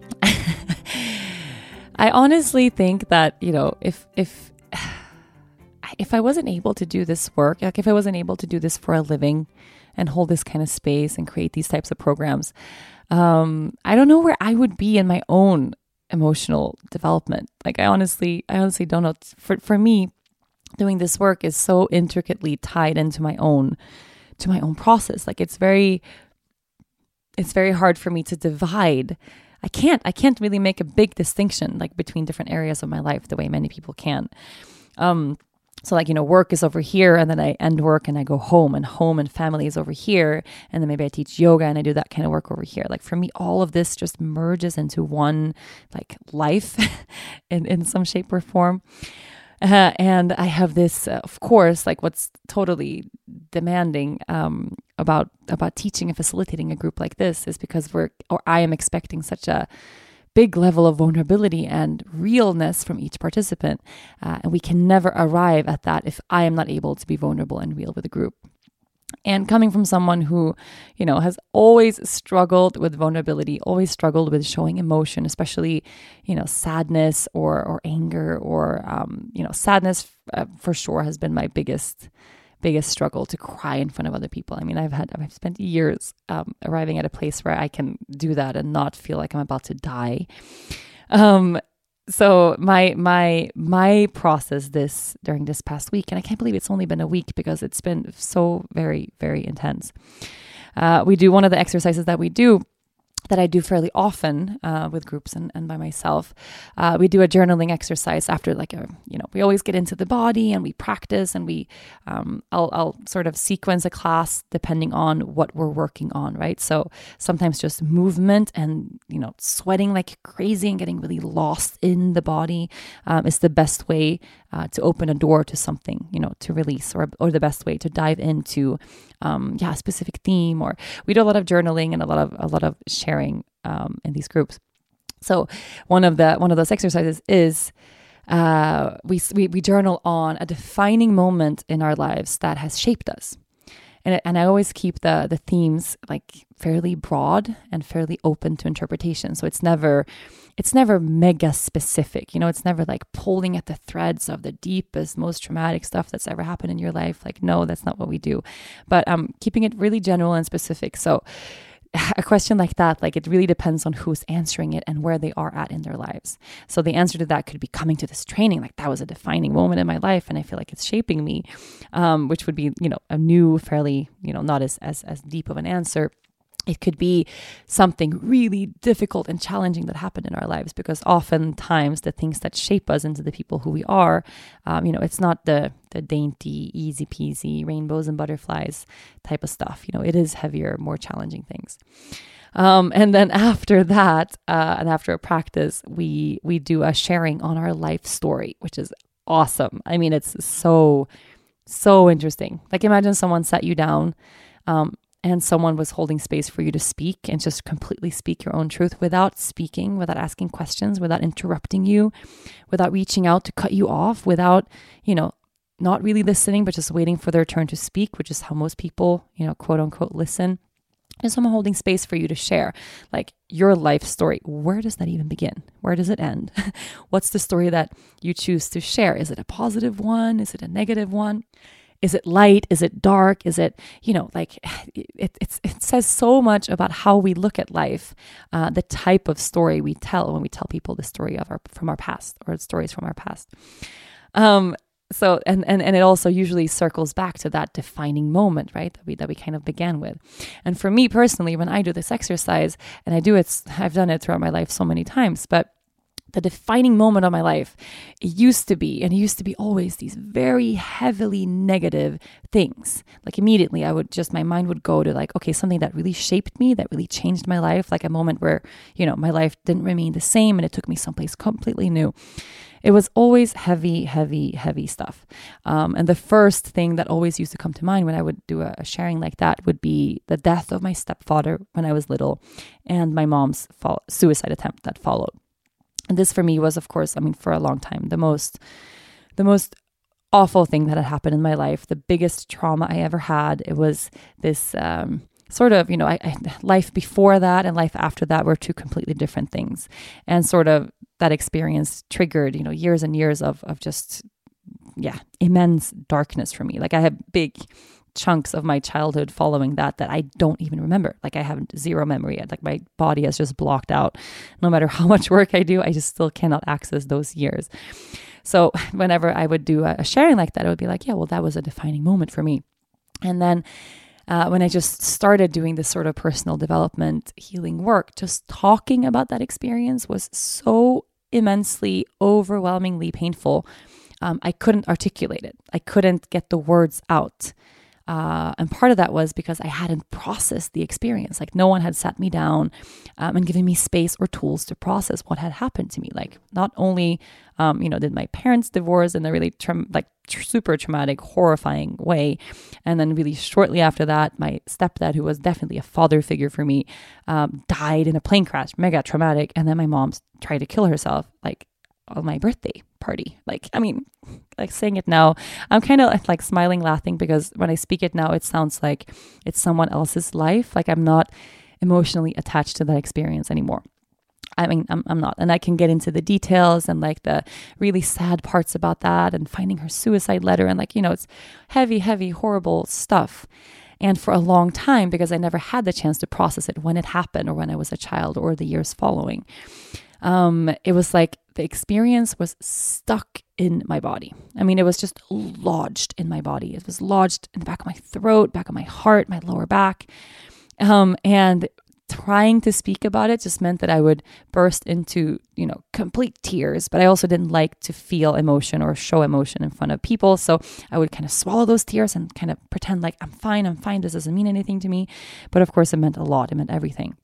I honestly think that, you know, if if if I wasn't able to do this work, like if I wasn't able to do this for a living and hold this kind of space and create these types of programs, um, I don't know where I would be in my own emotional development. Like I honestly, I honestly don't know. For for me, doing this work is so intricately tied into my own, to my own process. Like it's very, it's very hard for me to divide. I can't, I can't really make a big distinction like between different areas of my life the way many people can. Um, So like, you know, work is over here and then I end work and I go home, and home and family is over here. And then maybe I teach yoga and I do that kind of work over here. Like for me, all of this just merges into one like life in, in some shape or form. Uh, and I have this, uh, of course, like what's totally demanding um, about about teaching and facilitating a group like this is because we're, or I am expecting such a big level of vulnerability and realness from each participant. Uh, and we can never arrive at that if I am not able to be vulnerable and real with the group. And coming from someone who, you know, has always struggled with vulnerability, always struggled with showing emotion, especially, you know, sadness or or anger or, um, you know, sadness uh, for sure has been my biggest biggest struggle, to cry in front of other people. I mean, I've had, I've spent years um, arriving at a place where I can do that and not feel like I'm about to die. Um, so my, my, my process this during this past week, and I can't believe it's only been a week because it's been so very, very intense. Uh, we do one of the exercises that we do that I do fairly often uh, with groups and, and by myself. Uh, we do a journaling exercise after like a, you know, we always get into the body and we practice and we, um, I'll, I'll sort of sequence a class depending on what we're working on, right? So sometimes just movement and, you know, sweating like crazy and getting really lost in the body um, is the best way uh, to open a door to something, you know, to release, or, or the best way to dive into um, yeah, a specific theme. Or we do a lot of journaling and a lot of, a lot of sharing um, in these groups. So one of the, one of those exercises is uh, we, we, we journal on a defining moment in our lives that has shaped us. And, and I always keep the, the themes like fairly broad and fairly open to interpretation. So it's never, it's never mega specific, you know, it's never like pulling at the threads of the deepest, most traumatic stuff that's ever happened in your life. Like, no, that's not what we do, but um, keeping it really general and specific. So a question like that, like it really depends on who's answering it and where they are at in their lives. So the answer to that could be coming to this training. Like that was a defining moment in my life and I feel like it's shaping me, um, which would be, you know, a new, fairly, you know, not as, as, as deep of an answer. It could be something really difficult and challenging that happened in our lives, because oftentimes the things that shape us into the people who we are, um, you know, it's not the the dainty, easy peasy, rainbows and butterflies type of stuff. You know, it is heavier, more challenging things. Um, and then after that, uh, and after a practice, we we do a sharing on our life story, which is awesome. I mean, it's so, so interesting. Like imagine someone sat you down, um, and someone was holding space for you to speak and just completely speak your own truth without speaking, without asking questions, without interrupting you, without reaching out to cut you off, without, you know, not really listening, but just waiting for their turn to speak, which is how most people, you know, quote unquote, listen. And someone holding space for you to share, like your life story. Where does that even begin? Where does it end? What's the story that you choose to share? Is it a positive one? Is it a negative one? Is it light? Is it dark? Is it, you know, like it, it's, it says so much about how we look at life, uh, the type of story we tell when we tell people the story of our, from our past, or stories from our past. Um, so, and, and, and it also usually circles back to that defining moment, right? That we, that we kind of began with. And for me personally, when I do this exercise, and I do it, I've done it throughout my life so many times, but the defining moment of my life, it used to be, and it used to be always these very heavily negative things. Like immediately I would just, my mind would go to like, okay, something that really shaped me, that really changed my life. Like a moment where, you know, my life didn't remain the same and it took me someplace completely new. It was always heavy, heavy, heavy stuff. Um, and the first thing that always used to come to mind when I would do a, a sharing like that would be the death of my stepfather when I was little and my mom's fo- suicide attempt that followed. And this for me was, of course, I mean, for a long time, the most, the most awful thing that had happened in my life, the biggest trauma I ever had. It was this um, sort of, you know, I, I, life before that and life after that were two completely different things. And sort of that experience triggered, you know, years and years of, of just, yeah, immense darkness for me. Like I have big chunks of my childhood following that that I don't even remember. Like I have zero memory. Like my body has just blocked out. No matter how much work I do, I just still cannot access those years. So whenever I would do a sharing like that, it would be like, yeah, well, that was a defining moment for me. And then uh, when I just started doing this sort of personal development healing work, just talking about that experience was so immensely, overwhelmingly painful. um, I couldn't articulate it. I couldn't get the words out. Uh, and part of that was because I hadn't processed the experience. Like no one had sat me down um, and given me space or tools to process what had happened to me. Like not only, um, you know, did my parents divorce in a really tra- like tr- super traumatic, horrifying way. And then really shortly after that, my stepdad, who was definitely a father figure for me, um, died in a plane crash, mega traumatic. And then my mom tried to kill herself, like on my birthday party. Like, I mean, like saying it now, I'm kind of like smiling, laughing, because when I speak it now, it sounds like it's someone else's life. Like I'm not emotionally attached to that experience anymore. I mean, I'm, I'm not. And I can get into the details and like the really sad parts about that and finding her suicide letter. And like, you know, it's heavy, heavy, horrible stuff. And for a long time, because I never had the chance to process it when it happened or when I was a child or the years following, um, it was like the experience was stuck in my body. I mean, it was just lodged in my body. It was lodged in the back of my throat, back of my heart, my lower back. Um, and trying to speak about it just meant that I would burst into, you know, complete tears. But I also didn't like to feel emotion or show emotion in front of people. So I would kind of swallow those tears and kind of pretend like I'm fine, I'm fine. This doesn't mean anything to me. But of course, it meant a lot. It meant everything.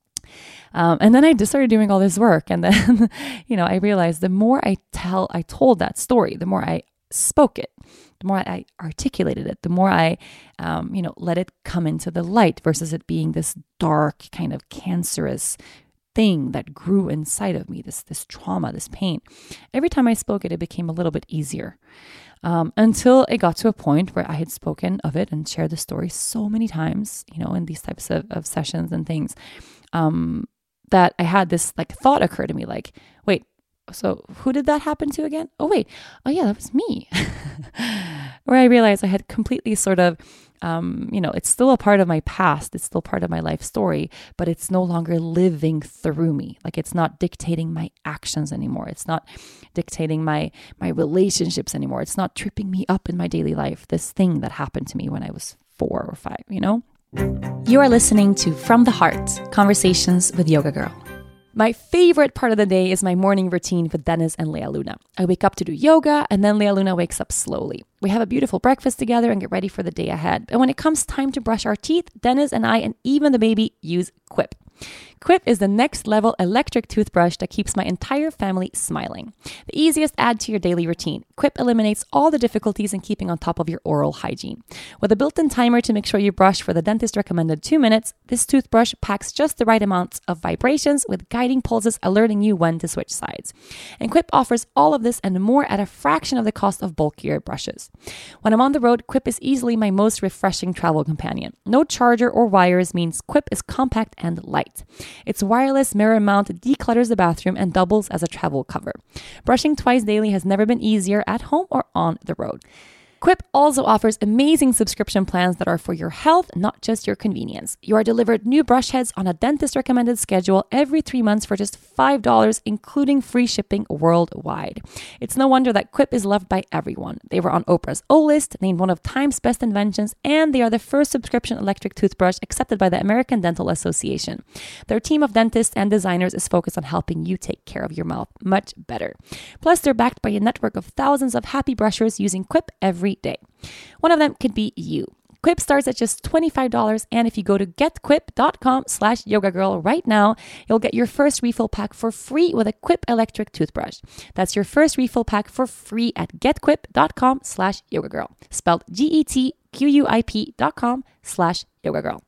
Um, and then I just started doing all this work. And then, you know, I realized the more I tell, I told that story, the more I spoke it, the more I articulated it, the more I, um, you know, let it come into the light versus it being this dark kind of cancerous thing that grew inside of me, this, this trauma, this pain. Every time I spoke it, it became a little bit easier. Um, until it got to a point where I had spoken of it and shared the story so many times, you know, in these types of, of sessions and things, um, that I had this like thought occur to me, like, wait, so who did that happen to again? Oh, wait. Oh, yeah, that was me. Where I realized I had completely sort of, um, you know, it's still a part of my past. It's still part of my life story, but it's no longer living through me. Like it's not dictating my actions anymore. It's not dictating my, my relationships anymore. It's not tripping me up in my daily life. This thing that happened to me when I was four or five, you know? You are listening to From the Heart, Conversations with Yoga Girl. My favorite part of the day is my morning routine with Dennis and Lea Luna. I wake up to do yoga, and then Lea Luna wakes up slowly. We have a beautiful breakfast together and get ready for the day ahead. And when it comes time to brush our teeth, Dennis and I and even the baby use Quip. Quip is the next level electric toothbrush that keeps my entire family smiling. The easiest add to your daily routine. Quip eliminates all the difficulties in keeping on top of your oral hygiene. With a built-in timer to make sure you brush for the dentist recommended two minutes, this toothbrush packs just the right amounts of vibrations with guiding pulses alerting you when to switch sides. And Quip offers all of this and more at a fraction of the cost of bulkier brushes. When I'm on the road, Quip is easily my most refreshing travel companion. No charger or wires means Quip is compact and light. Its wireless mirror mount declutters the bathroom and doubles as a travel cover. Brushing twice daily has never been easier at home or on the road. Quip also offers amazing subscription plans that are for your health, not just your convenience. You are delivered new brush heads on a dentist-recommended schedule every three months for just five dollars, including free shipping worldwide. It's no wonder that Quip is loved by everyone. They were on Oprah's O List, named one of Time's best inventions, and they are the first subscription electric toothbrush accepted by the American Dental Association. Their team of dentists and designers is focused on helping you take care of your mouth much better. Plus, they're backed by a network of thousands of happy brushers using Quip every day. One of them could be you. Quip starts at just twenty-five dollars, and if you go to getquip.com slash yoga girl right now, you'll get your first refill pack for free with a Quip electric toothbrush. That's your first refill pack for free at getquip.com slash yoga girl, spelled G-E-T-Q-U-I-P dot com slash yoga girl.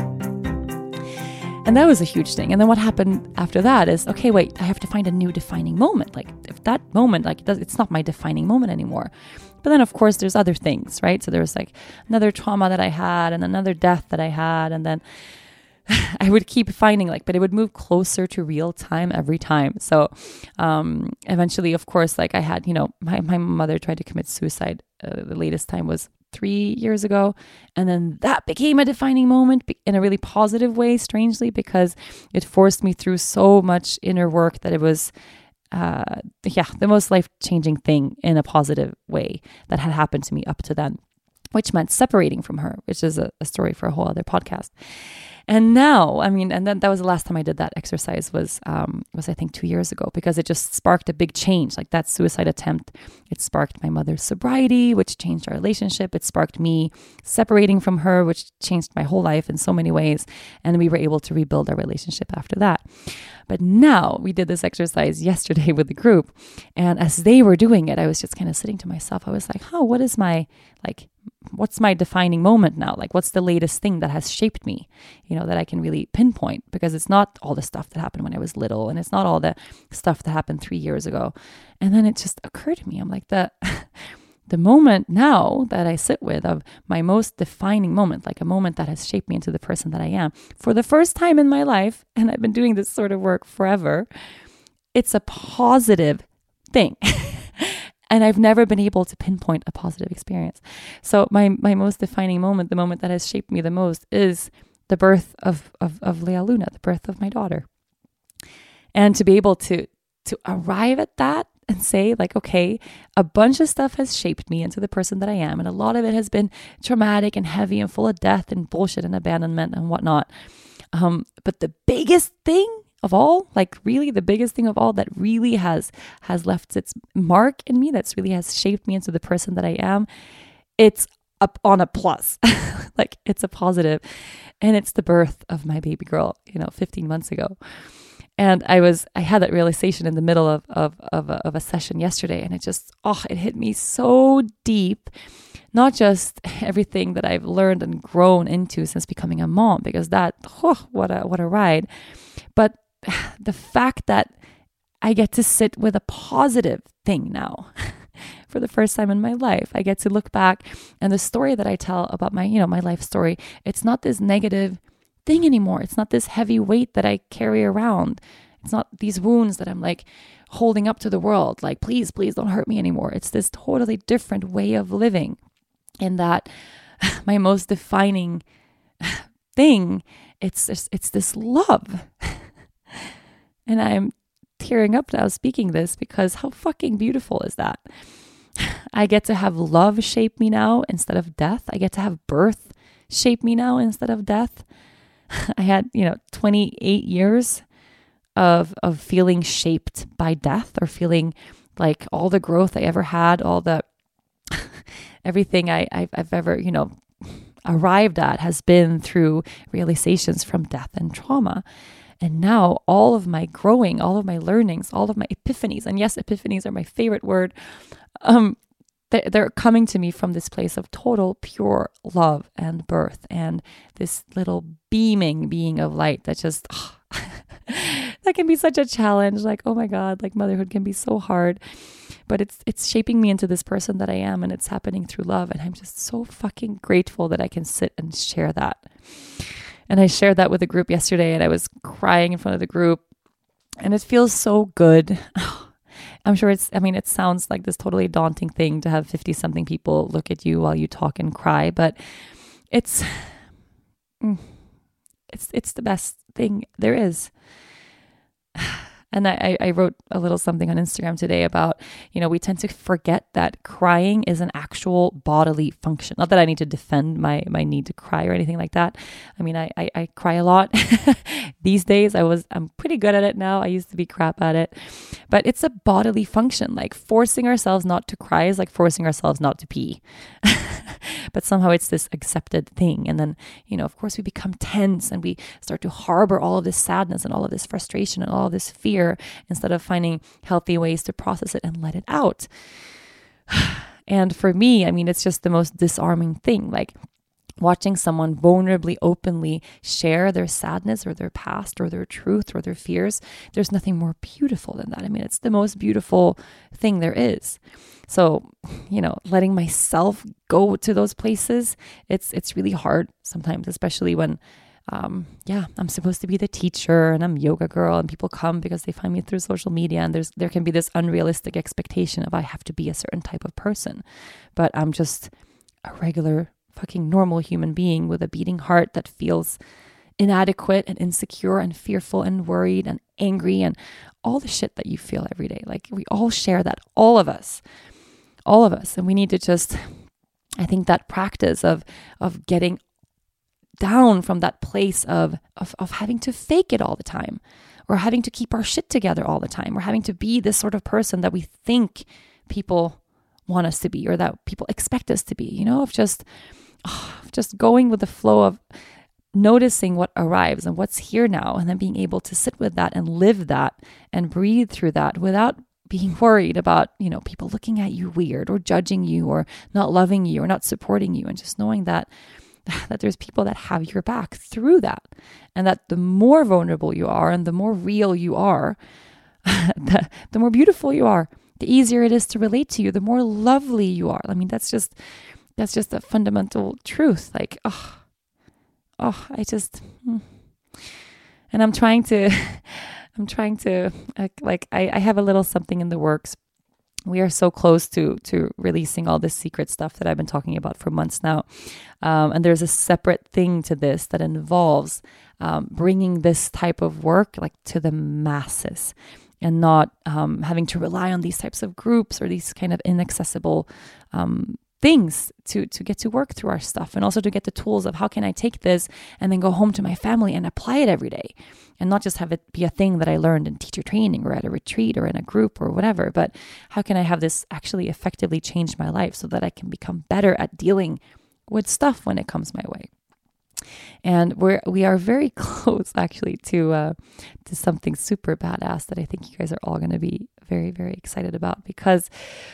And that was a huge thing. And then what happened after that is, okay, wait, I have to find a new defining moment. Like if that moment, like it's not my defining moment anymore. But then, of course, there's other things, right? So there was like another trauma that I had and another death that I had. And then I would keep finding like, but it would move closer to real time every time. So um, eventually, of course, like I had, you know, my, my mother tried to commit suicide. Uh, the latest time was three years ago. And then that became a defining moment in a really positive way, strangely, because it forced me through so much inner work that it was Uh, yeah, the most life-changing thing in a positive way that had happened to me up to then, which meant separating from her, which is a, a story for a whole other podcast. And now, I mean, and then that was the last time I did that exercise was, um, was I think two years ago, because it just sparked a big change. Like that suicide attempt, it sparked my mother's sobriety, which changed our relationship. It sparked me separating from her, which changed my whole life in so many ways. And we were able to rebuild our relationship after that. But now we did this exercise yesterday with the group. And as they were doing it, I was just kind of sitting to myself. I was like, oh, what is my, like, what's my defining moment now? Like, what's the latest thing that has shaped me, you know, that I can really pinpoint? Because it's not all the stuff that happened when I was little, and it's not all the stuff that happened three years ago. And then it just occurred to me, I'm like, the, the moment now that I sit with of my most defining moment, like a moment that has shaped me into the person that I am for the first time in my life, and I've been doing this sort of work forever, it's a positive thing. And I've never been able to pinpoint a positive experience. So my my most defining moment, the moment that has shaped me the most, is the birth of of, of Lea Luna, the birth of my daughter. And to be able to to arrive at that and say, like, okay, a bunch of stuff has shaped me into the person that I am. And a lot of it has been traumatic and heavy and full of death and bullshit and abandonment and whatnot. Um, but the biggest thing of all, like really the biggest thing of all that really has has left its mark in me, that's really has shaped me into the person that I am, it's up on a plus. Like it's a positive. And it's the birth of my baby girl, you know, fifteen months ago. And I was, I had that realization in the middle of of of a, of a session yesterday, and it just, oh, it hit me so deep. Not just everything that I've learned and grown into since becoming a mom, because that, oh, what a what a ride, but the fact that I get to sit with a positive thing now for the first time in my life. I get to look back, and the story that I tell about my, you know, my life story, it's not this negative thing anymore. It's not this heavy weight that I carry around. It's not these wounds that I'm like holding up to the world. Like, please, please don't hurt me anymore. It's this totally different way of living, in that my most defining thing, it's just, it's this love. And I'm tearing up now speaking this, because how fucking beautiful is that? I get to have love shape me now instead of death. I get to have birth shape me now instead of death. I had, you know, twenty-eight years of of feeling shaped by death, or feeling like all the growth I ever had, all the everything I, I've, I've ever, you know, arrived at has been through realizations from death and trauma. And now all of my growing, all of my learnings, all of my epiphanies, and yes, epiphanies are my favorite word, um, they're, they're coming to me from this place of total pure love and birth, and this little beaming being of light that just, oh, that can be such a challenge. Like, oh my God, like motherhood can be so hard, but it's it's shaping me into this person that I am, and it's happening through love. And I'm just so fucking grateful that I can sit and share that. And I shared that with a group yesterday, and I was crying in front of the group, and it feels so good. I'm sure it's, I mean, it sounds like this totally daunting thing to have fifty something people look at you while you talk and cry, but it's, it's, it's the best thing there is. And I, I wrote a little something on Instagram today about, you know, we tend to forget that crying is an actual bodily function. Not that I need to defend my my need to cry or anything like that. I mean, I I, I cry a lot these days. I was I'm pretty good at it now. I used to be crap at it, but it's a bodily function. Like forcing ourselves not to cry is like forcing ourselves not to pee. But somehow it's this accepted thing. And then, you know, of course we become tense, and we start to harbor all of this sadness and all of this frustration and all of this fear, instead of finding healthy ways to process it and let it out. And for me, I mean, it's just the most disarming thing. Like watching someone vulnerably, openly share their sadness or their past or their truth or their fears, there's nothing more beautiful than that. I mean, it's the most beautiful thing there is. So, you know, letting myself go to those places, it's it's really hard sometimes, especially when, um, yeah, I'm supposed to be the teacher and I'm yoga girl, and people come because they find me through social media, and there's there can be this unrealistic expectation of I have to be a certain type of person, but I'm just a regular fucking normal human being with a beating heart that feels inadequate and insecure and fearful and worried and angry and all the shit that you feel every day. Like we all share that, all of us, all of us. And we need to just, I think that practice of, of getting down from that place of, of, of having to fake it all the time, or having to keep our shit together all the time, or having to be this sort of person that we think people want us to be, or that people expect us to be, you know, of just, oh, just going with the flow of noticing what arrives and what's here now, and then being able to sit with that and live that and breathe through that without being worried about, you know, people looking at you weird or judging you or not loving you or not supporting you, and just knowing that that there's people that have your back through that, and that the more vulnerable you are and the more real you are, the, the more beautiful you are, the easier it is to relate to you, the more lovely you are. I mean, that's just that's just a fundamental truth. Like, oh, oh, I just, and I'm trying to, I'm trying to, like, I, I have a little something in the works. We are so close to to releasing all this secret stuff that I've been talking about for months now. Um, and there's a separate thing to this that involves um, bringing this type of work like to the masses, and not um, having to rely on these types of groups or these kind of inaccessible um, things to to get to work through our stuff, and also to get the tools of how can I take this and then go home to my family and apply it every day, and not just have it be a thing that I learned in teacher training or at a retreat or in a group or whatever, but how can I have this actually effectively change my life so that I can become better at dealing with stuff when it comes my way. And we're we are very close actually to uh, to something super badass that I think you guys are all going to be very, very excited about, because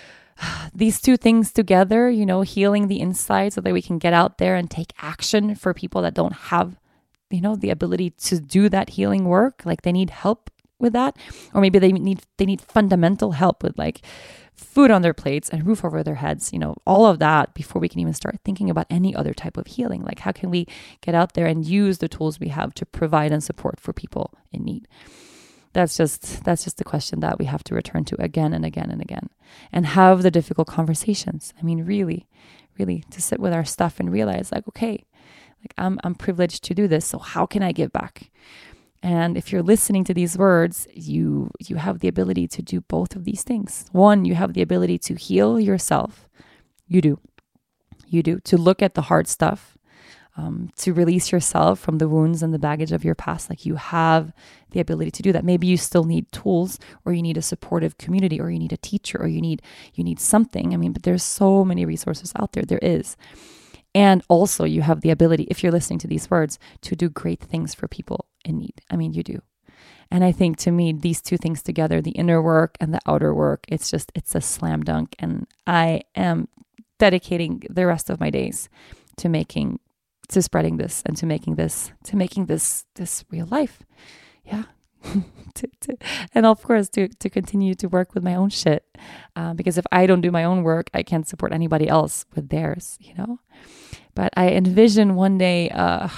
these two things together, you know, healing the inside so that we can get out there and take action for people that don't have, you know, the ability to do that healing work. Like they need help with that, or maybe they need they need fundamental help with like food on their plates and roof over their heads, you know, all of that before we can even start thinking about any other type of healing. Like how can we get out there and use the tools we have to provide and support for people in need? That's just that's just the question that we have to return to again and again and again, and have the difficult conversations. I mean, really, really to sit with our stuff and realize like, okay, like I'm I'm privileged to do this. So how can I give back? And if you're listening to these words, you you have the ability to do both of these things. One, you have the ability to heal yourself. You do. You do. To look at the hard stuff, um, to release yourself from the wounds and the baggage of your past. Like you have the ability to do that. Maybe you still need tools, or you need a supportive community, or you need a teacher, or you need you need something. I mean, but there's so many resources out there. There is. And also you have the ability, if you're listening to these words, to do great things for people in need. I mean, you do. And I think to me, these two things together, the inner work and the outer work, it's just, it's a slam dunk. And I am dedicating the rest of my days to making, to spreading this and to making this, to making this, this real life. Yeah. to, to, and of course, to, to continue to work with my own shit. Uh, because if I don't do my own work, I can't support anybody else with theirs, you know? But I envision one day uh,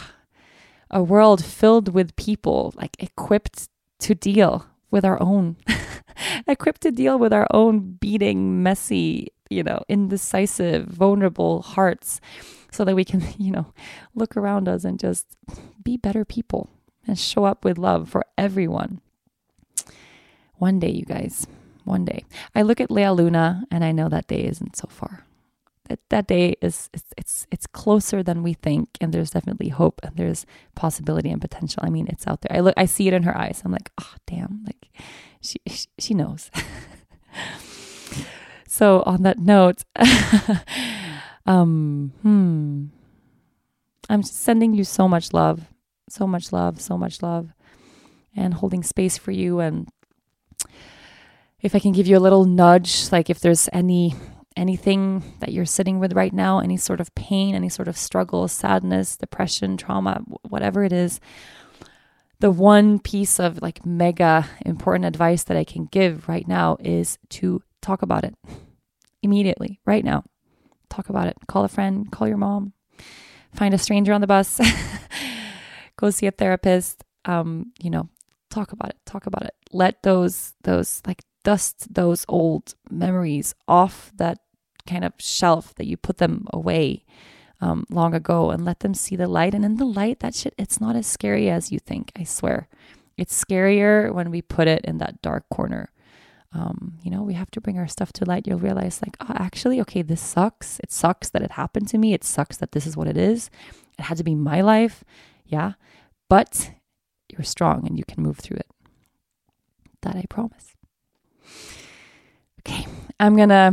a world filled with people like equipped to deal with our own, equipped to deal with our own beating, messy, you know, indecisive, vulnerable hearts, so that we can, you know, look around us and just be better people and show up with love for everyone. One day, you guys, one day. I look at Lea Luna and I know that day isn't so far. That that day is it's, it's it's closer than we think, and there's definitely hope, and there's possibility and potential. I mean, it's out there. I look, I see it in her eyes. I'm like, oh damn, like she she, she knows. So on that note, um, hmm, I'm just sending you so much love, so much love, so much love, and holding space for you. And if I can give you a little nudge, like if there's any. anything that you're sitting with right now, any sort of pain, any sort of struggle, sadness, depression, trauma, whatever it is, the one piece of like mega important advice that I can give right now is to talk about it immediately, right now. Talk about it. Call a friend, call your mom, find a stranger on the bus, go see a therapist, um, you know, talk about it, talk about it. Let those, those like dust those old memories off that kind of shelf that you put them away um, long ago, and let them see the light. And in the light, that shit, it's not as scary as you think. I swear. It's scarier when we put it in that dark corner. Um, you know, we have to bring our stuff to light. You'll realize like, oh, actually, okay, this sucks. It sucks that it happened to me. It sucks that this is what it is. It had to be my life. Yeah. But you're strong and you can move through it. That I promise. Okay. I'm going to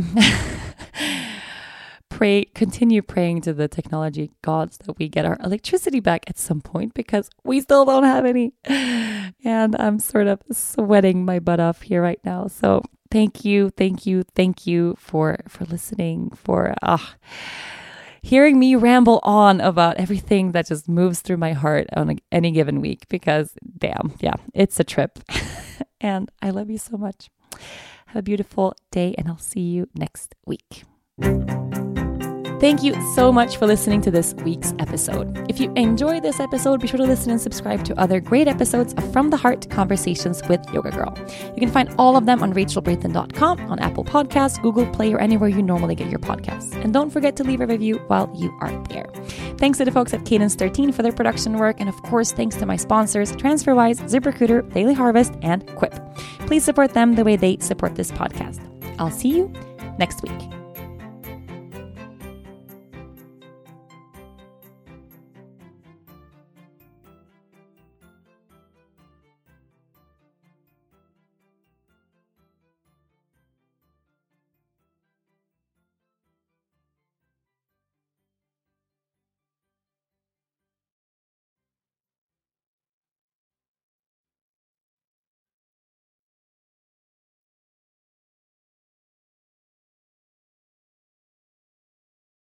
pray, continue praying to the technology gods that we get our electricity back at some point, because we still don't have any. And I'm sort of sweating my butt off here right now. So thank you, thank you, thank you for, for listening, for uh, hearing me ramble on about everything that just moves through my heart on a, any given week, because damn, yeah, it's a trip. And I love you so much. Have a beautiful day, and I'll see you next week. Thank you so much for listening to this week's episode. If you enjoyed this episode, be sure to listen and subscribe to other great episodes of From the Heart Conversations with Yoga Girl. You can find all of them on rachel braithen dot com, on Apple Podcasts, Google Play, or anywhere you normally get your podcasts. And don't forget to leave a review while you are there. Thanks to the folks at Cadence thirteen for their production work, and of course, thanks to my sponsors, TransferWise, ZipRecruiter, Daily Harvest, and Quip. Please support them the way they support this podcast. I'll see you next week.